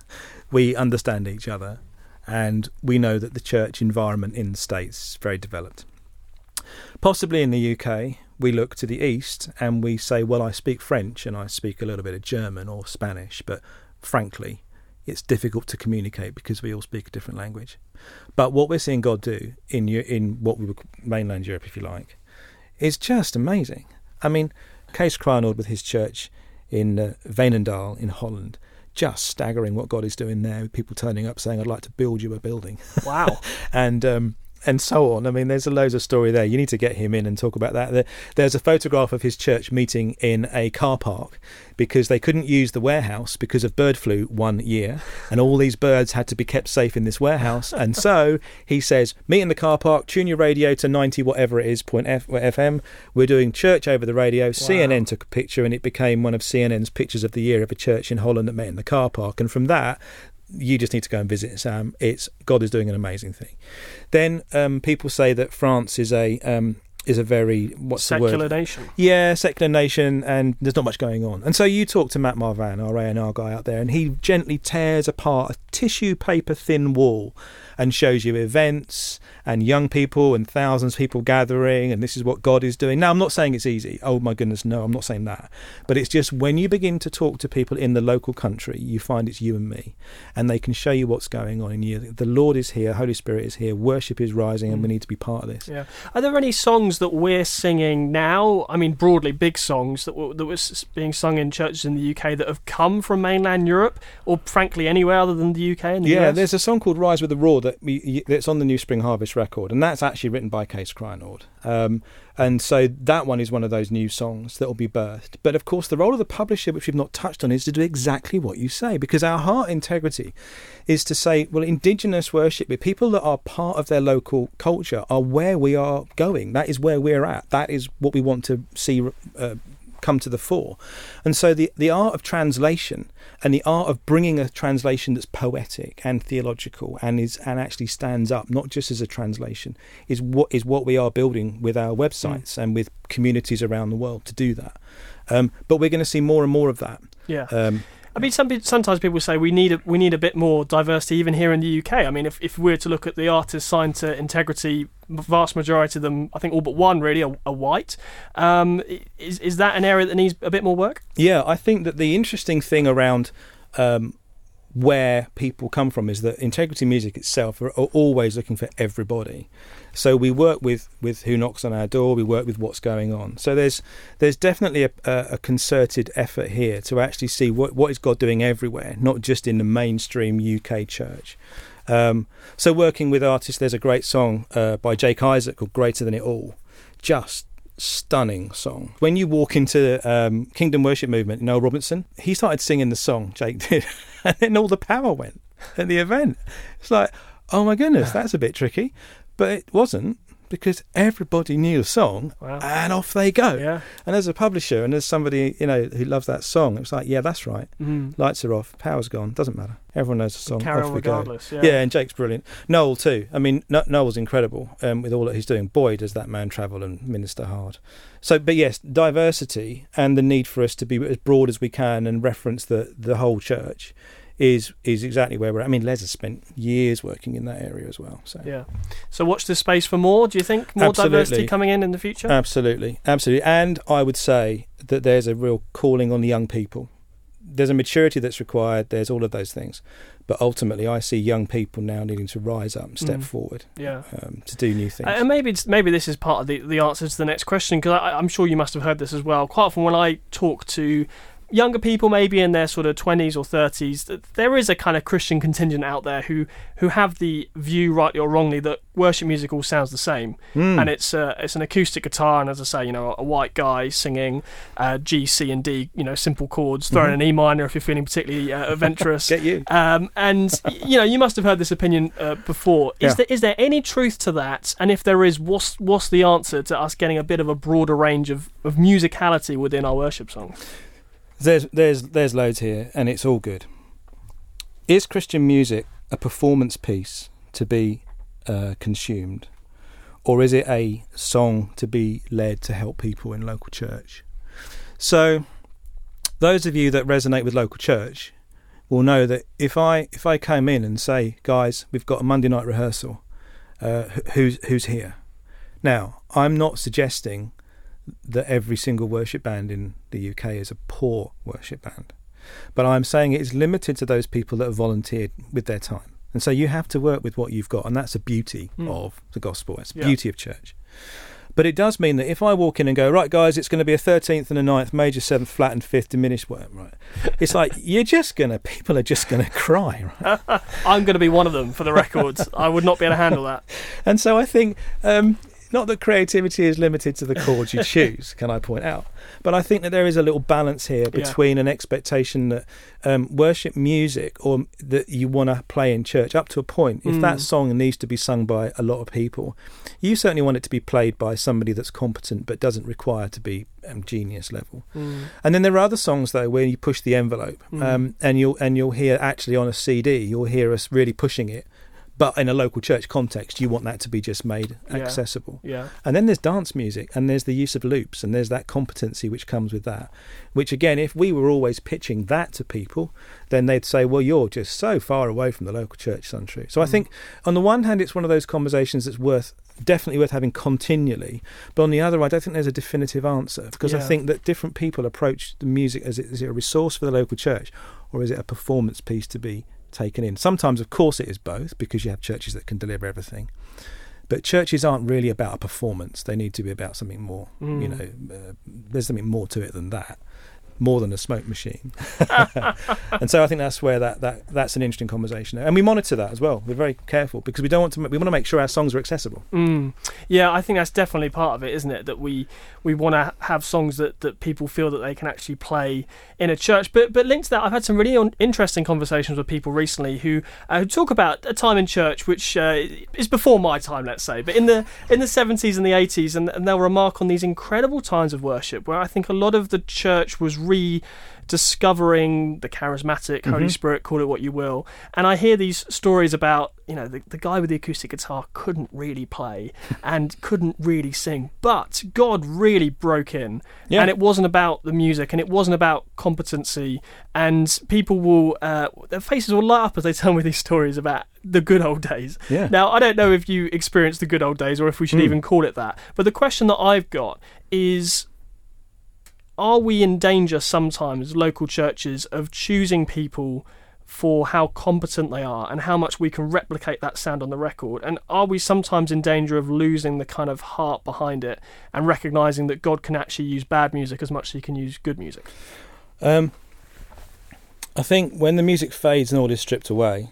We understand each other, and we know that the church environment in the States is very developed. Possibly in the U K, we look to the east and we say, well, I speak French and I speak a little bit of German or Spanish, but frankly, it's difficult to communicate because we all speak a different language. But what we're seeing God do in in what we would mainland Europe, if you like, is just amazing. I mean, Kees Kraanoord with his church in uh, Veenendaal in Holland, just staggering what God is doing there. People turning up saying, I'd like to build you a building. Wow. and um, and so on. I mean, there's a loads of story there. You need to get him in and talk about that. There's a photograph of his church meeting in a car park because they couldn't use the warehouse because of bird flu one year, and all these birds had to be kept safe in this warehouse. And so he says, meet in the car park, tune your radio to ninety whatever it is point F- F M. We're doing church over the radio. Wow. C N N took a picture, and it became one of C N N's pictures of the year of a church in Holland that met in the car park. And from that, you just need to go and visit Sam. It's God is doing an amazing thing. Then um, people say that France is a um, is a very what's secular the word? nation. Yeah, secular nation, and there's not much going on. And so you talk to Matt Marvan, our A and R guy out there, and he gently tears apart a tissue paper thin wall and shows you events and young people and thousands of people gathering, and this is what God is doing. Now, I'm not saying it's easy. Oh my goodness, no, I'm not saying that. But it's just when you begin to talk to people in the local country, you find it's you and me, and they can show you what's going on in you. The Lord is here, Holy Spirit is here, worship is rising, and we need to be part of this. Yeah. Are there any songs that we're singing now, I mean broadly big songs that were, that were being sung in churches in the U K that have come from mainland Europe, or frankly anywhere other than the U K and the yeah, U S? There's a song called Rise with the Roar that we, that's on the new Spring Harvest record, and that's actually written by Case Crynord. Um, and so that one is one of those new songs that will be birthed. But of course the role of the publisher, which we've not touched on, is to do exactly what you say, because our heart integrity is to say, well, Indigenous worship with people that are part of their local culture are where we are going. That is where we're at. That is what we want to see uh, come to the fore. And so the the art of translation and the art of bringing a translation that's poetic and theological and is and actually stands up not just as a translation is what is what we are building with our websites mm. and with communities around the world to do that. Um, but we're going to see more and more of that. Yeah. Um, I mean, some, sometimes people say we need a, we need a bit more diversity even here in the U K. I mean, if, if we were to look at the artists signed to Integrity, vast majority of them, I think all but one really, are, are white. Um, is is that an area that needs a bit more work? Yeah, I think that the interesting thing around um, where people come from is that Integrity Music itself are, are always looking for everybody. So we work with, with Who Knocks on Our Door, we work with What's Going On. So there's there's definitely a, a, a concerted effort here to actually see what, what is God doing everywhere, not just in the mainstream U K church. Um, so working with artists, there's a great song uh, by Jake Isaac called Greater Than It All. Just stunning song. When you walk into um, Kingdom Worship Movement, Noel Robinson, he started singing the song, Jake did, and then all the power went at the event. It's like, oh my goodness, that's a bit tricky. But it wasn't, because everybody knew the song. Wow. And off they go. Yeah. And as a publisher and as somebody, you know, who loves that song, it was like, yeah, that's right. Mm. Lights are off, power's gone, doesn't matter. Everyone knows the song. Carry off on we regardless. Go. Yeah. yeah, and Jake's brilliant. Noel too. I mean, no- Noel's incredible um, with all that he's doing. Boy, does that man travel and minister hard. So, but yes, diversity and the need for us to be as broad as we can and reference the the whole church is is exactly where we're at. I mean, Les has spent years working in that area as well. So yeah. So watch this space for more, do you think? More Absolutely. diversity coming in in the future? Absolutely. Absolutely. And I would say that there's a real calling on the young people. There's a maturity that's required. There's all of those things. But ultimately, I see young people now needing to rise up and step mm. forward yeah. um, to do new things. And maybe it's, maybe this is part of the, the answer to the next question, because I'm sure you must have heard this as well. Quite often when I talk to younger people, maybe in their sort of twenties or thirties, there is a kind of Christian contingent out there who who have the view, rightly or wrongly, that worship music all sounds the same, mm. and it's uh, it's an acoustic guitar, and as I say, you know, a white guy singing uh, G, C, and D, you know, simple chords, throwing mm-hmm. an E minor if you're feeling particularly uh, adventurous. Get you. Um, and you know, you must have heard this opinion uh, before. Is yeah. there is there any truth to that? And if there is, what's what's the answer to us getting a bit of a broader range of, of musicality within our worship songs? There's there's there's loads here, and it's all good. Is Christian music a performance piece to be uh, consumed, or is it a song to be led to help people in local church? So, those of you that resonate with local church will know that if I if I came in and say, guys, we've got a Monday night rehearsal, uh, who's who's here? Now, I'm not suggesting that every single worship band in the U K is a poor worship band, but I'm saying it is limited to those people that have volunteered with their time, and so you have to work with what you've got, and that's the beauty mm. of the gospel. It's the yeah. beauty of church. But it does mean that if I walk in and go, right, guys, it's going to be a thirteenth and a ninth, major seventh, flat and fifth, diminished, whatever, right? It's like, you're just going to, people are just going to cry, right? I'm going to be one of them, for the records. I would not be able to handle that. And so I think, um, not that creativity is limited to the chords you choose, can I point out, but I think that there is a little balance here between yeah. an expectation that um, worship music or that you want to play in church up to a point. If mm. that song needs to be sung by a lot of people, you certainly want it to be played by somebody that's competent but doesn't require to be um, genius level. Mm. And then there are other songs though where you push the envelope, mm. um, and you'll and you'll hear actually on a C D, you'll hear us really pushing it. But in a local church context, you want that to be just made yeah. accessible. Yeah. And then there's dance music, and there's the use of loops, and there's that competency which comes with that. Which, again, if we were always pitching that to people, then they'd say, well, you're just so far away from the local church, Suntru. So mm. I think, on the one hand, it's one of those conversations that's worth definitely worth having continually. But on the other, I don't think there's a definitive answer, because yeah. I think that different people approach the music as, it, is it a resource for the local church, or is it a performance piece to be taken in? Sometimes, of course, it is both, because you have churches that can deliver everything. But churches aren't really about a performance. They need to be about something more. Mm. You know, uh, there's something more to it than that. More than a smoke machine. And so I think that's where that, that that's an interesting conversation, and we monitor that as well. We're very careful because we don't want to we want to make sure our songs are accessible. Mm. Yeah, I think that's definitely part of it, isn't it? That we we want to have songs that, that people feel that they can actually play in a church. But but linked to that, I've had some really un- interesting conversations with people recently who uh, talk about a time in church which uh, is before my time, let's say, but in the in the seventies and the eighties, and, and they'll remark on these incredible times of worship where I think a lot of the church was rediscovering the charismatic mm-hmm. Holy Spirit, call it what you will. And I hear these stories about, you know, the, the guy with the acoustic guitar couldn't really play and couldn't really sing, but God really broke in. Yeah. And it wasn't about the music, and it wasn't about competency, and people will uh, their faces will light up as they tell me these stories about the good old days. Yeah. Now, I don't know if you experienced the good old days or if we should mm. even call it that, but the question that I've got is, are we in danger sometimes, local churches, of choosing people for how competent they are and how much we can replicate that sound on the record? And are we sometimes in danger of losing the kind of heart behind it and recognising that God can actually use bad music as much as he can use good music? Um, I think when the music fades and all is stripped away,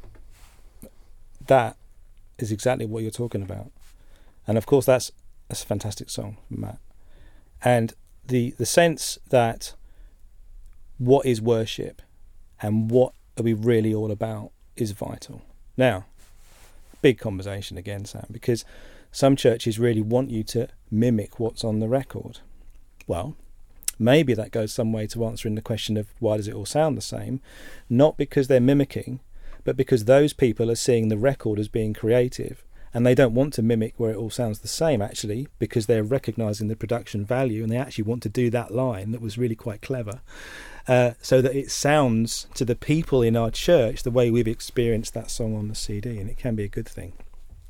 that is exactly what you're talking about. And of course, that's, that's a fantastic song from Matt. And the the sense that what is worship and what are we really all about is vital. Now, big conversation again, Sam, because some churches really want you to mimic what's on the record. Well, maybe that goes some way to answering the question of why does it all sound the same? Not because they're mimicking, but because those people are seeing the record as being creative. And they don't want to mimic where it all sounds the same, actually, because they're recognising the production value, and they actually want to do that line that was really quite clever, uh, so that it sounds to the people in our church the way we've experienced that song on the C D, and it can be a good thing.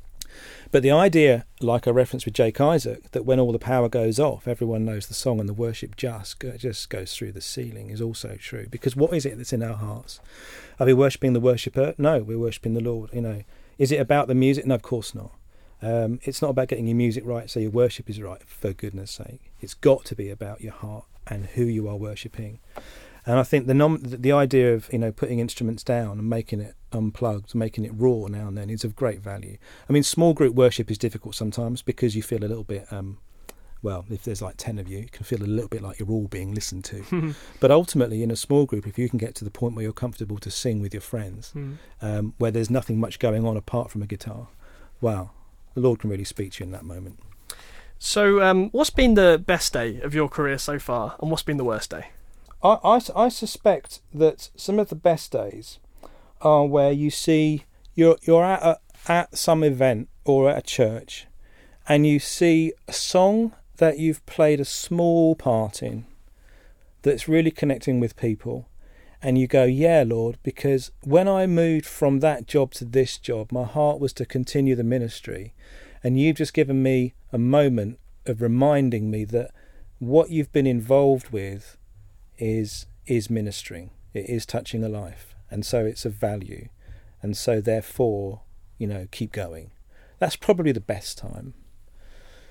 But the idea, like I referenced with Jake Isaac, that when all the power goes off, everyone knows the song and the worship just, just goes through the ceiling, is also true. Because what is it that's in our hearts? Are we worshipping the worshipper? No, we're worshipping the Lord, you know. Is it about the music? No, of course not. Um, it's not about getting your music right so your worship is right, for goodness sake. It's got to be about your heart and who you are worshipping. And I think the nom- the idea of, you know, putting instruments down and making it unplugged, making it raw now and then is of great value. I mean, small group worship is difficult sometimes because you feel a little bit, um, well, if there's like ten of you, you can feel a little bit like you're all being listened to. But ultimately, in a small group, if you can get to the point where you're comfortable to sing with your friends, mm. um, where there's nothing much going on apart from a guitar, wow, the Lord can really speak to you in that moment. So um, what's been the best day of your career so far, and what's been the worst day? I, I, I suspect that some of the best days are where you see you're you're at a, at some event or at a church, and you see a song that you've played a small part in that's really connecting with people, and you go, yeah, Lord, because when I moved from that job to this job, my heart was to continue the ministry, and you've just given me a moment of reminding me that what you've been involved with is is ministering, it is touching a life, and so it's of value, and so therefore, you know, keep going. That's probably the best time.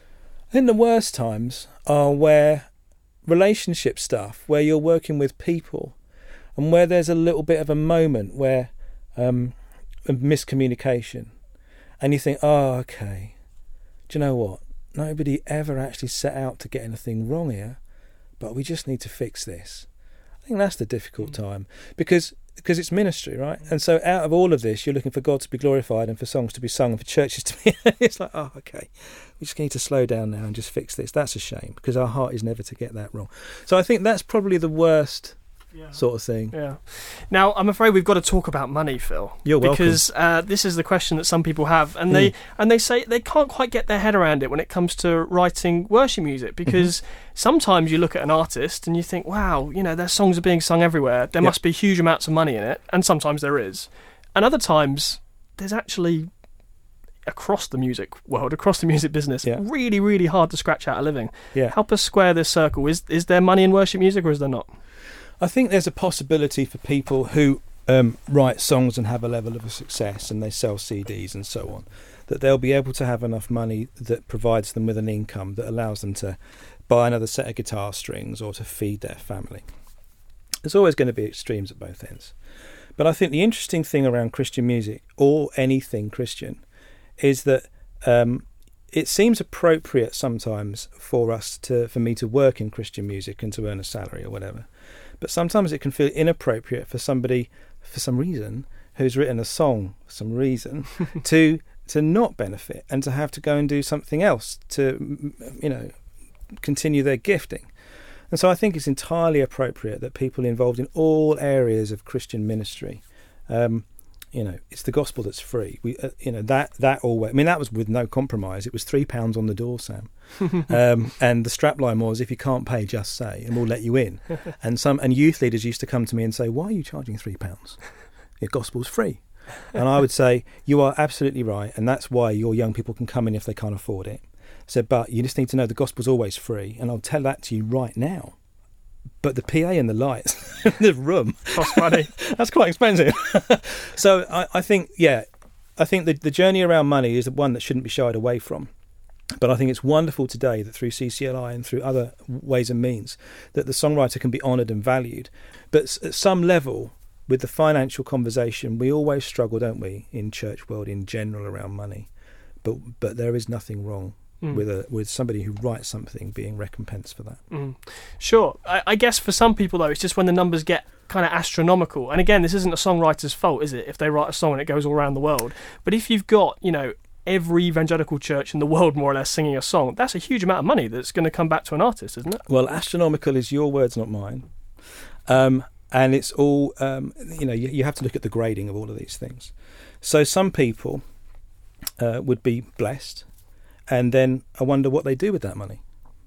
I think the worst times are where relationship stuff, where you're working with people and where there's a little bit of a moment where um, a miscommunication and you think, oh, okay, do you know what? Nobody ever actually set out to get anything wrong here, but we just need to fix this. I think that's the difficult time because because it's ministry, right? And so out of all of this, you're looking for God to be glorified and for songs to be sung and for churches to be... It's like, oh, okay, we just need to slow down now and just fix this. That's a shame because our heart is never to get that wrong. So I think that's probably the worst... Yeah. sort of thing. Yeah. Now, I'm afraid we've got to talk about money, Phil. You're welcome. Because uh, this is the question that some people have, and mm. they and they say they can't quite get their head around it when it comes to writing worship music. Because mm-hmm. sometimes you look at an artist and you think, wow, you know, their songs are being sung everywhere. There yep. must be huge amounts of money in it, and sometimes there is. And other times, there's actually across the music world, across the music business, yeah. really, really hard to scratch out a living. Yeah. Help us square this circle. Is is there money in worship music, or is there not? I think there's a possibility for people who um, write songs and have a level of success and they sell C Ds and so on, that they'll be able to have enough money that provides them with an income that allows them to buy another set of guitar strings or to feed their family. There's always going to be extremes at both ends. But I think the interesting thing around Christian music, or anything Christian, is that um, it seems appropriate sometimes for us to, for me to work in Christian music and to earn a salary or whatever. But sometimes it can feel inappropriate for somebody, for some reason, who's written a song for some reason, to to not benefit and to have to go and do something else to, you know, continue their gifting. And so I think it's entirely appropriate that people involved in all areas of Christian ministry, um, you know, it's the gospel that's free. We, uh, you know, that that always. I mean, that was with no compromise. It was three pounds on the door, Sam, um, and the strapline was, "If you can't pay, just say, and we'll let you in." And some and youth leaders used to come to me and say, "Why are you charging three pounds? Your gospel's free." And I would say, "You are absolutely right, and that's why your young people can come in if they can't afford it." I said, "But you just need to know the gospel's always free, and I'll tell that to you right now. But the P A and the lights in the room cost money. That's quite expensive." So I, I think, yeah, I think the, the journey around money is one that shouldn't be shied away from. But I think it's wonderful today that through C C L I and through other ways and means that the songwriter can be honoured and valued. But at some level, with the financial conversation, we always struggle, don't we, in church world in general around money. But but there is nothing wrong Mm. with a with somebody who writes something being recompensed for that. Mm. Sure. I, I guess for some people, though, it's just when the numbers get kind of astronomical. And again, this isn't a songwriter's fault, is it, if they write a song and it goes all around the world. But if you've got, you know, every evangelical church in the world more or less singing a song, that's a huge amount of money that's going to come back to an artist, isn't it? Well, astronomical is your words, not mine. Um, and it's all, um, you know, you, you have to look at the grading of all of these things. So some people uh, would be blessed, and then I wonder what they do with that money.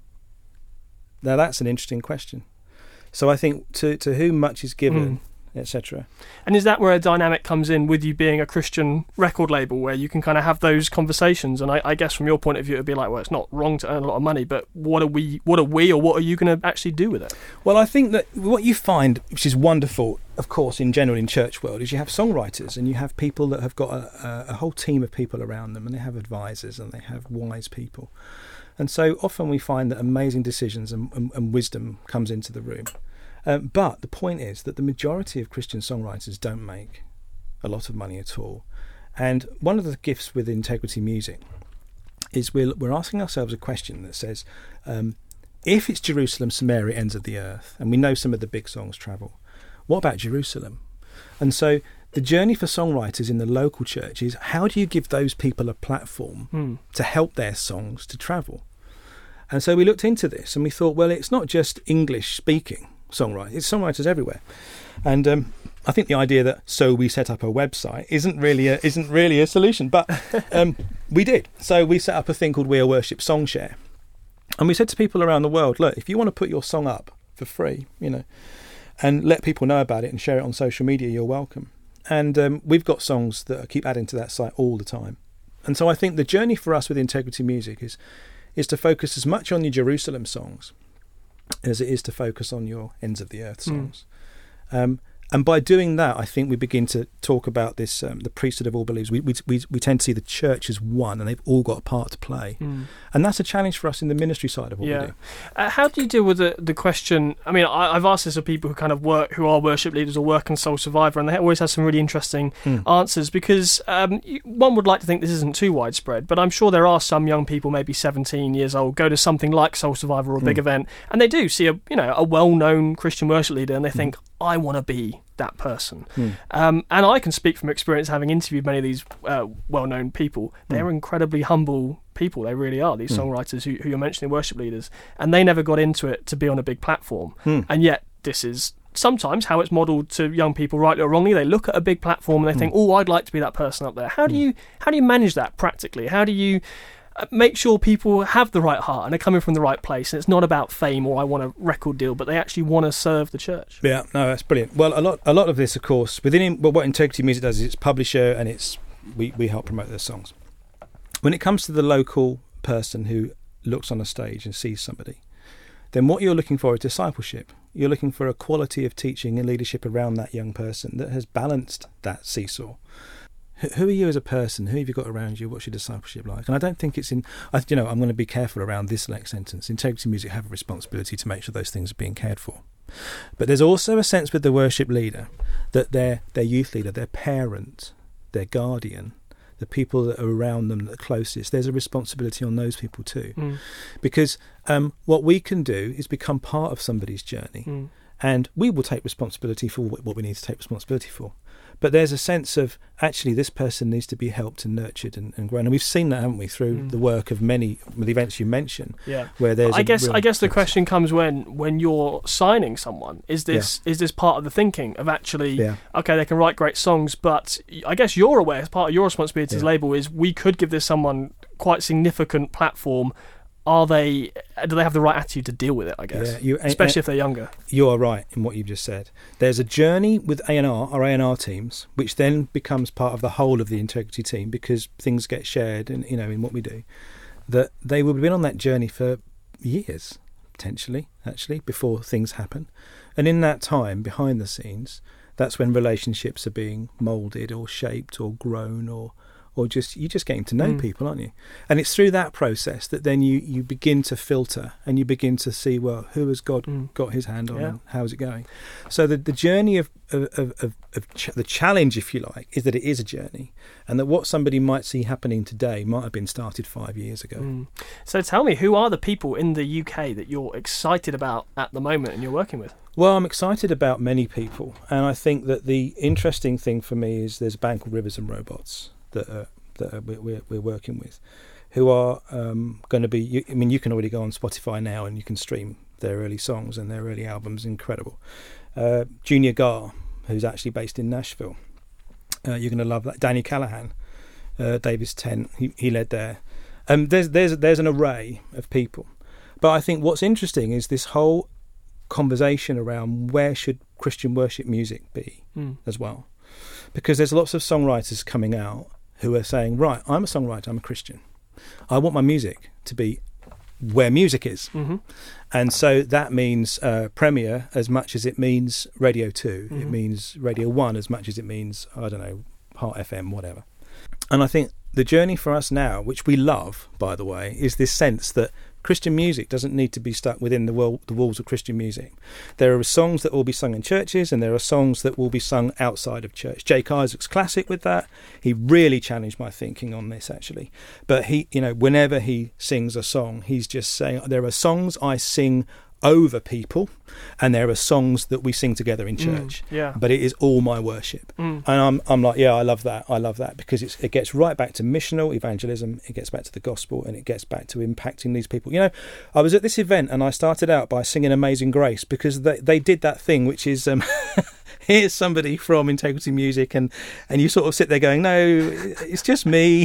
Now that's an interesting question. So I think to to whom much is given, mm. et cetera. And is that where a dynamic comes in with you being a Christian record label, where you can kind of have those conversations? And I, I guess from your point of view, it'd be like, well, it's not wrong to earn a lot of money, but what are we, what are we, or what are you going to actually do with it? Well, I think that what you find, which is wonderful, of course, in general in church world, is you have songwriters and you have people that have got a, a whole team of people around them, and they have advisors and they have wise people. And so often we find that amazing decisions and, and, and wisdom comes into the room. Um, but the point is that the majority of Christian songwriters don't make a lot of money at all. And one of the gifts with Integrity Music is we're, we're asking ourselves a question that says, um, if it's Jerusalem, Samaria, ends of the earth, and we know some of the big songs travel, what about Jerusalem? And so the journey for songwriters in the local church is, how do you give those people a platform mm. to help their songs to travel? And so we looked into this and we thought, well, it's not just English speaking songwriters, it's songwriters everywhere. And um, I think the idea that so we set up a website isn't really a, isn't really a solution, but um, we did. So we set up a thing called We Are Worship Songshare, and we said to people around the world, look, if you want to put your song up for free, you know, and let people know about it and share it on social media, you're welcome. And um, we've got songs that keep adding to that site all the time. And so I think the journey for us with Integrity Music is is to focus as much on your Jerusalem songs as it is to focus on your ends of the earth songs. Mm. Um, And by doing that, I think we begin to talk about this, um, the priesthood of all believers. We, we we we tend to see the church as one, and they've all got a part to play. Mm. And that's a challenge for us in the ministry side of what yeah. we do. Uh, how do you deal with the, the question? I mean, I, I've asked this of people who kind of work, who are worship leaders or work in Soul Survivor, and they always have some really interesting mm. answers, because um, one would like to think this isn't too widespread, but I'm sure there are some young people, maybe seventeen years old, go to something like Soul Survivor or a big mm. event, and they do see a you know a well-known Christian worship leader, and they think, mm. I want to be that person. Mm. Um, and I can speak from experience, having interviewed many of these uh, well-known people. They're mm. incredibly humble people. They really are, these mm. songwriters who, who you're mentioning, worship leaders. And they never got into it to be on a big platform. Mm. And yet this is sometimes how it's modelled to young people, rightly or wrongly. They look at a big platform and they mm. think, oh, I'd like to be that person up there. How do you how do you manage that practically? How do you make sure people have the right heart and are coming from the right place, and it's not about fame or I want a record deal, but they actually want to serve the church? Yeah, no, that's brilliant. Well, a lot, a lot of this, of course, within well, what Integrity Music does is it's publisher, and it's we, we help promote their songs. When it comes to the local person who looks on a stage and sees somebody, then what you're looking for is discipleship. You're looking for a quality of teaching and leadership around that young person that has balanced that seesaw. Who are you as a person? Who have you got around you? What's your discipleship like? And I don't think it's in... I, you know, I'm going to be careful around this next sentence. Integrity Music have a responsibility to make sure those things are being cared for. But there's also a sense with the worship leader that their their youth leader, their parent, their guardian, the people that are around them, the closest, there's a responsibility on those people too. Mm. Because um, what we can do is become part of somebody's journey, mm. and we will take responsibility for what we need to take responsibility for. But there's a sense of, actually, this person needs to be helped and nurtured and, and grown. And we've seen that, haven't we, through mm. the work of many of the events you mentioned. Yeah. Where there's I guess I guess the sense. question comes when, when you're signing someone. Is this yeah. is this part of the thinking of actually, yeah. okay, they can write great songs, but I guess you're aware, as part of your responsibility as yeah. label, is we could give this someone quite significant platform. Are they? Do they have the right attitude to deal with it, I guess, yeah, you, especially uh, if they're younger? You are right in what you've just said. There's a journey with A and R, our A and R teams, which then becomes part of the whole of the Integrity team, because things get shared and, you know, in what we do, that they will have been on that journey for years, potentially, actually, before things happen. And in that time, behind the scenes, that's when relationships are being moulded or shaped or grown or or just you're just getting to know mm. people, aren't you? And it's through that process that then you, you begin to filter and you begin to see, well, who has God mm. got his hand on yeah. and how's it going? So the, the journey of, of, of, of ch- the challenge, if you like, is that it is a journey, and that what somebody might see happening today might have been started five years ago. Mm. So tell me, who are the people in the U K that you're excited about at the moment and you're working with? Well, I'm excited about many people, and I think that the interesting thing for me is there's a band called Rivers and Robots that are, that are, we're, we're working with, who are um, going to be... You, I mean, you can already go on Spotify now and you can stream their early songs and their early albums. Incredible. Uh, Junior Gar, who's actually based in Nashville. Uh, you're going to love that. Danny Callahan, uh, Davis Tent, he, he led there. Um, there's there's there's an array of people. But I think what's interesting is this whole conversation around where should Christian worship music be mm. as well. Because there's lots of songwriters coming out who are saying, right, I'm a songwriter, I'm a Christian. I want my music to be where music is. Mm-hmm. And so that means uh, Premier as much as it means Radio two. Mm-hmm. It means Radio one as much as it means, I don't know, Heart F M, whatever. And I think the journey for us now, which we love, by the way, is this sense that Christian music doesn't need to be stuck within the, world, the walls of Christian music. There are songs that will be sung in churches, and there are songs that will be sung outside of church. Jake Isaac's classic with that. He really challenged my thinking on this, actually. But he, you know, whenever he sings a song, he's just saying, there are songs I sing over people, and there are songs that we sing together in church. Mm, yeah. But it is all my worship. Mm. And I'm I'm like, yeah, I love that. I love that because it's, it gets right back to missional evangelism, it gets back to the gospel, and it gets back to impacting these people. You know, I was at this event and I started out by singing Amazing Grace because they, they did that thing which is um, here's somebody from Integrity Music, and, and you sort of sit there going, no, it's just me.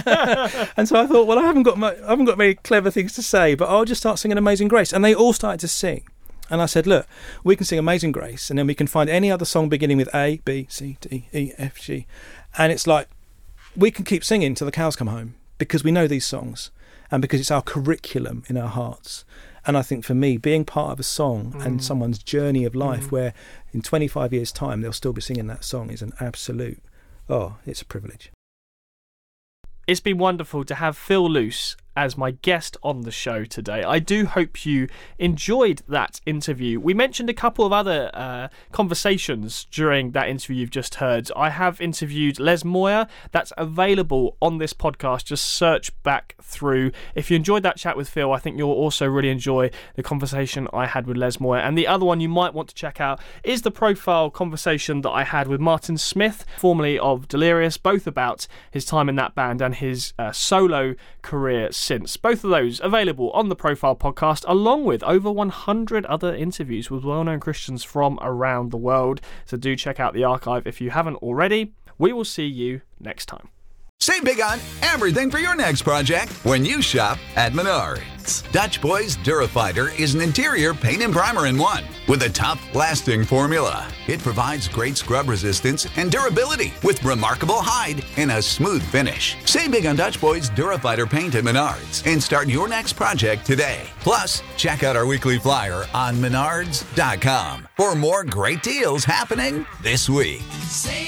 And so I thought, well, I haven't got my, I haven't got very clever things to say, but I'll just start singing Amazing Grace. And they all started to sing. And I said, look, we can sing Amazing Grace, and then we can find any other song beginning with A, B, C, D, E, F, G. And it's like, we can keep singing till the cows come home because we know these songs and because it's our curriculum in our hearts. And I think for me, being part of a song mm. and someone's journey of life, mm. where in twenty-five years' time they'll still be singing that song, is an absolute, oh, it's a privilege. It's been wonderful to have Phil Luce as my guest on the show today. I do hope you enjoyed that interview. We mentioned a couple of other uh, conversations during that interview you've just heard. I have interviewed Les Moyer. That's available on this podcast. Just search back through. If you enjoyed that chat with Phil, I think you'll also really enjoy the conversation I had with Les Moyer. And the other one you might want to check out is the profile conversation that I had with Martin Smith, formerly of Delirious, both about his time in that band and his uh, solo career since. Both of those available on the Profile podcast, along with over one hundred other interviews with well-known Christians from around the world. So do check out the archive if you haven't already. We will see you next time. Save big on everything for your next project when you shop at Menards. Dutch Boys Durafighter is an interior paint and primer in one with a tough, lasting formula. It provides great scrub resistance and durability with remarkable hide and a smooth finish. Save big on Dutch Boys Durafighter paint at Menards and start your next project today. Plus, check out our weekly flyer on menards dot com for more great deals happening this week. Save